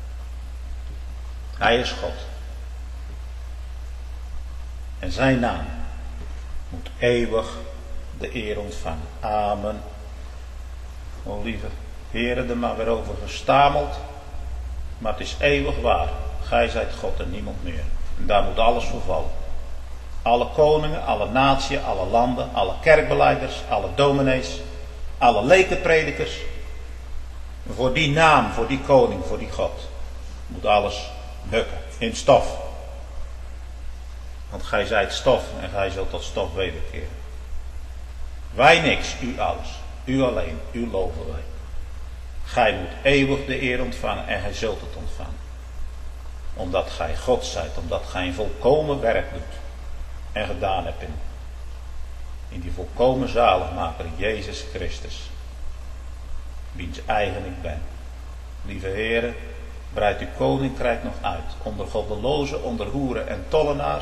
B: Hij is God. En zijn naam moet eeuwig de eer ontvangen. Amen. O lieve Heere, er maar weer over gestameld. Maar het is eeuwig waar. Gij zijt God en niemand meer. En daar moet alles voor vallen. Alle koningen, alle naties, alle landen, alle kerkbeleiders, alle dominees, alle lekenpredikers. Voor die naam, voor die koning, voor die God. Moet alles bukken in stof. Want gij zijt stof en gij zult tot stof wederkeren. Wij niks, u alles. U alleen, u loven wij. Gij moet eeuwig de eer ontvangen en gij zult het ontvangen. Omdat gij God zijt, omdat gij een volkomen werk doet. En gedaan hebt in die volkomen zaligmaker Jezus Christus. Wiens eigen ik ben. Lieve Heere, breid uw koninkrijk nog uit. Onder goddelozen, onder hoeren en tollenaars.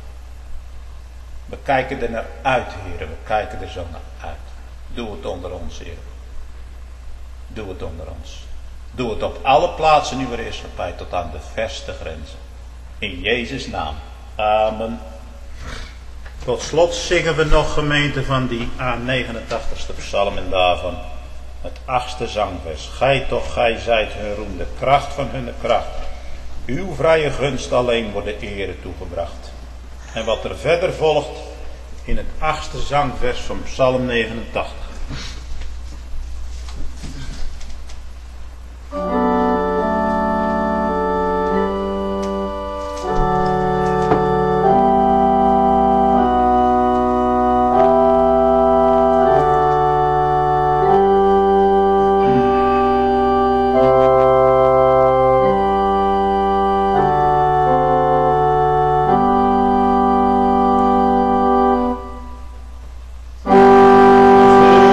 B: We kijken er naar uit, Heere. We kijken er zo naar uit. Doe het onder ons, Heere. Doe het onder ons. Doe het op alle plaatsen uw heerschappij tot aan de verste grenzen. In Jezus' naam. Amen. Tot slot zingen we nog, gemeente, van die A89ste psalm en daarvan het 8e zangvers. Gij toch, gij zijt hun roem, de kracht van hun kracht. Uw vrije gunst alleen wordt de ere toegebracht. En wat er verder volgt in het 8e zangvers van psalm 89.
A: Verheven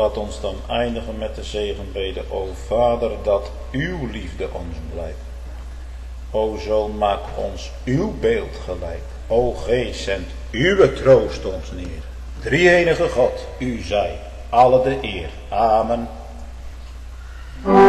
A: Laat ons dan eindigen met de zegenbede. O Vader, dat uw liefde ons blijkt. O Zoon, maak ons uw beeld gelijk. O Geest, zend uw troost ons neer. Drie-enige God, u zij alle de eer. Amen.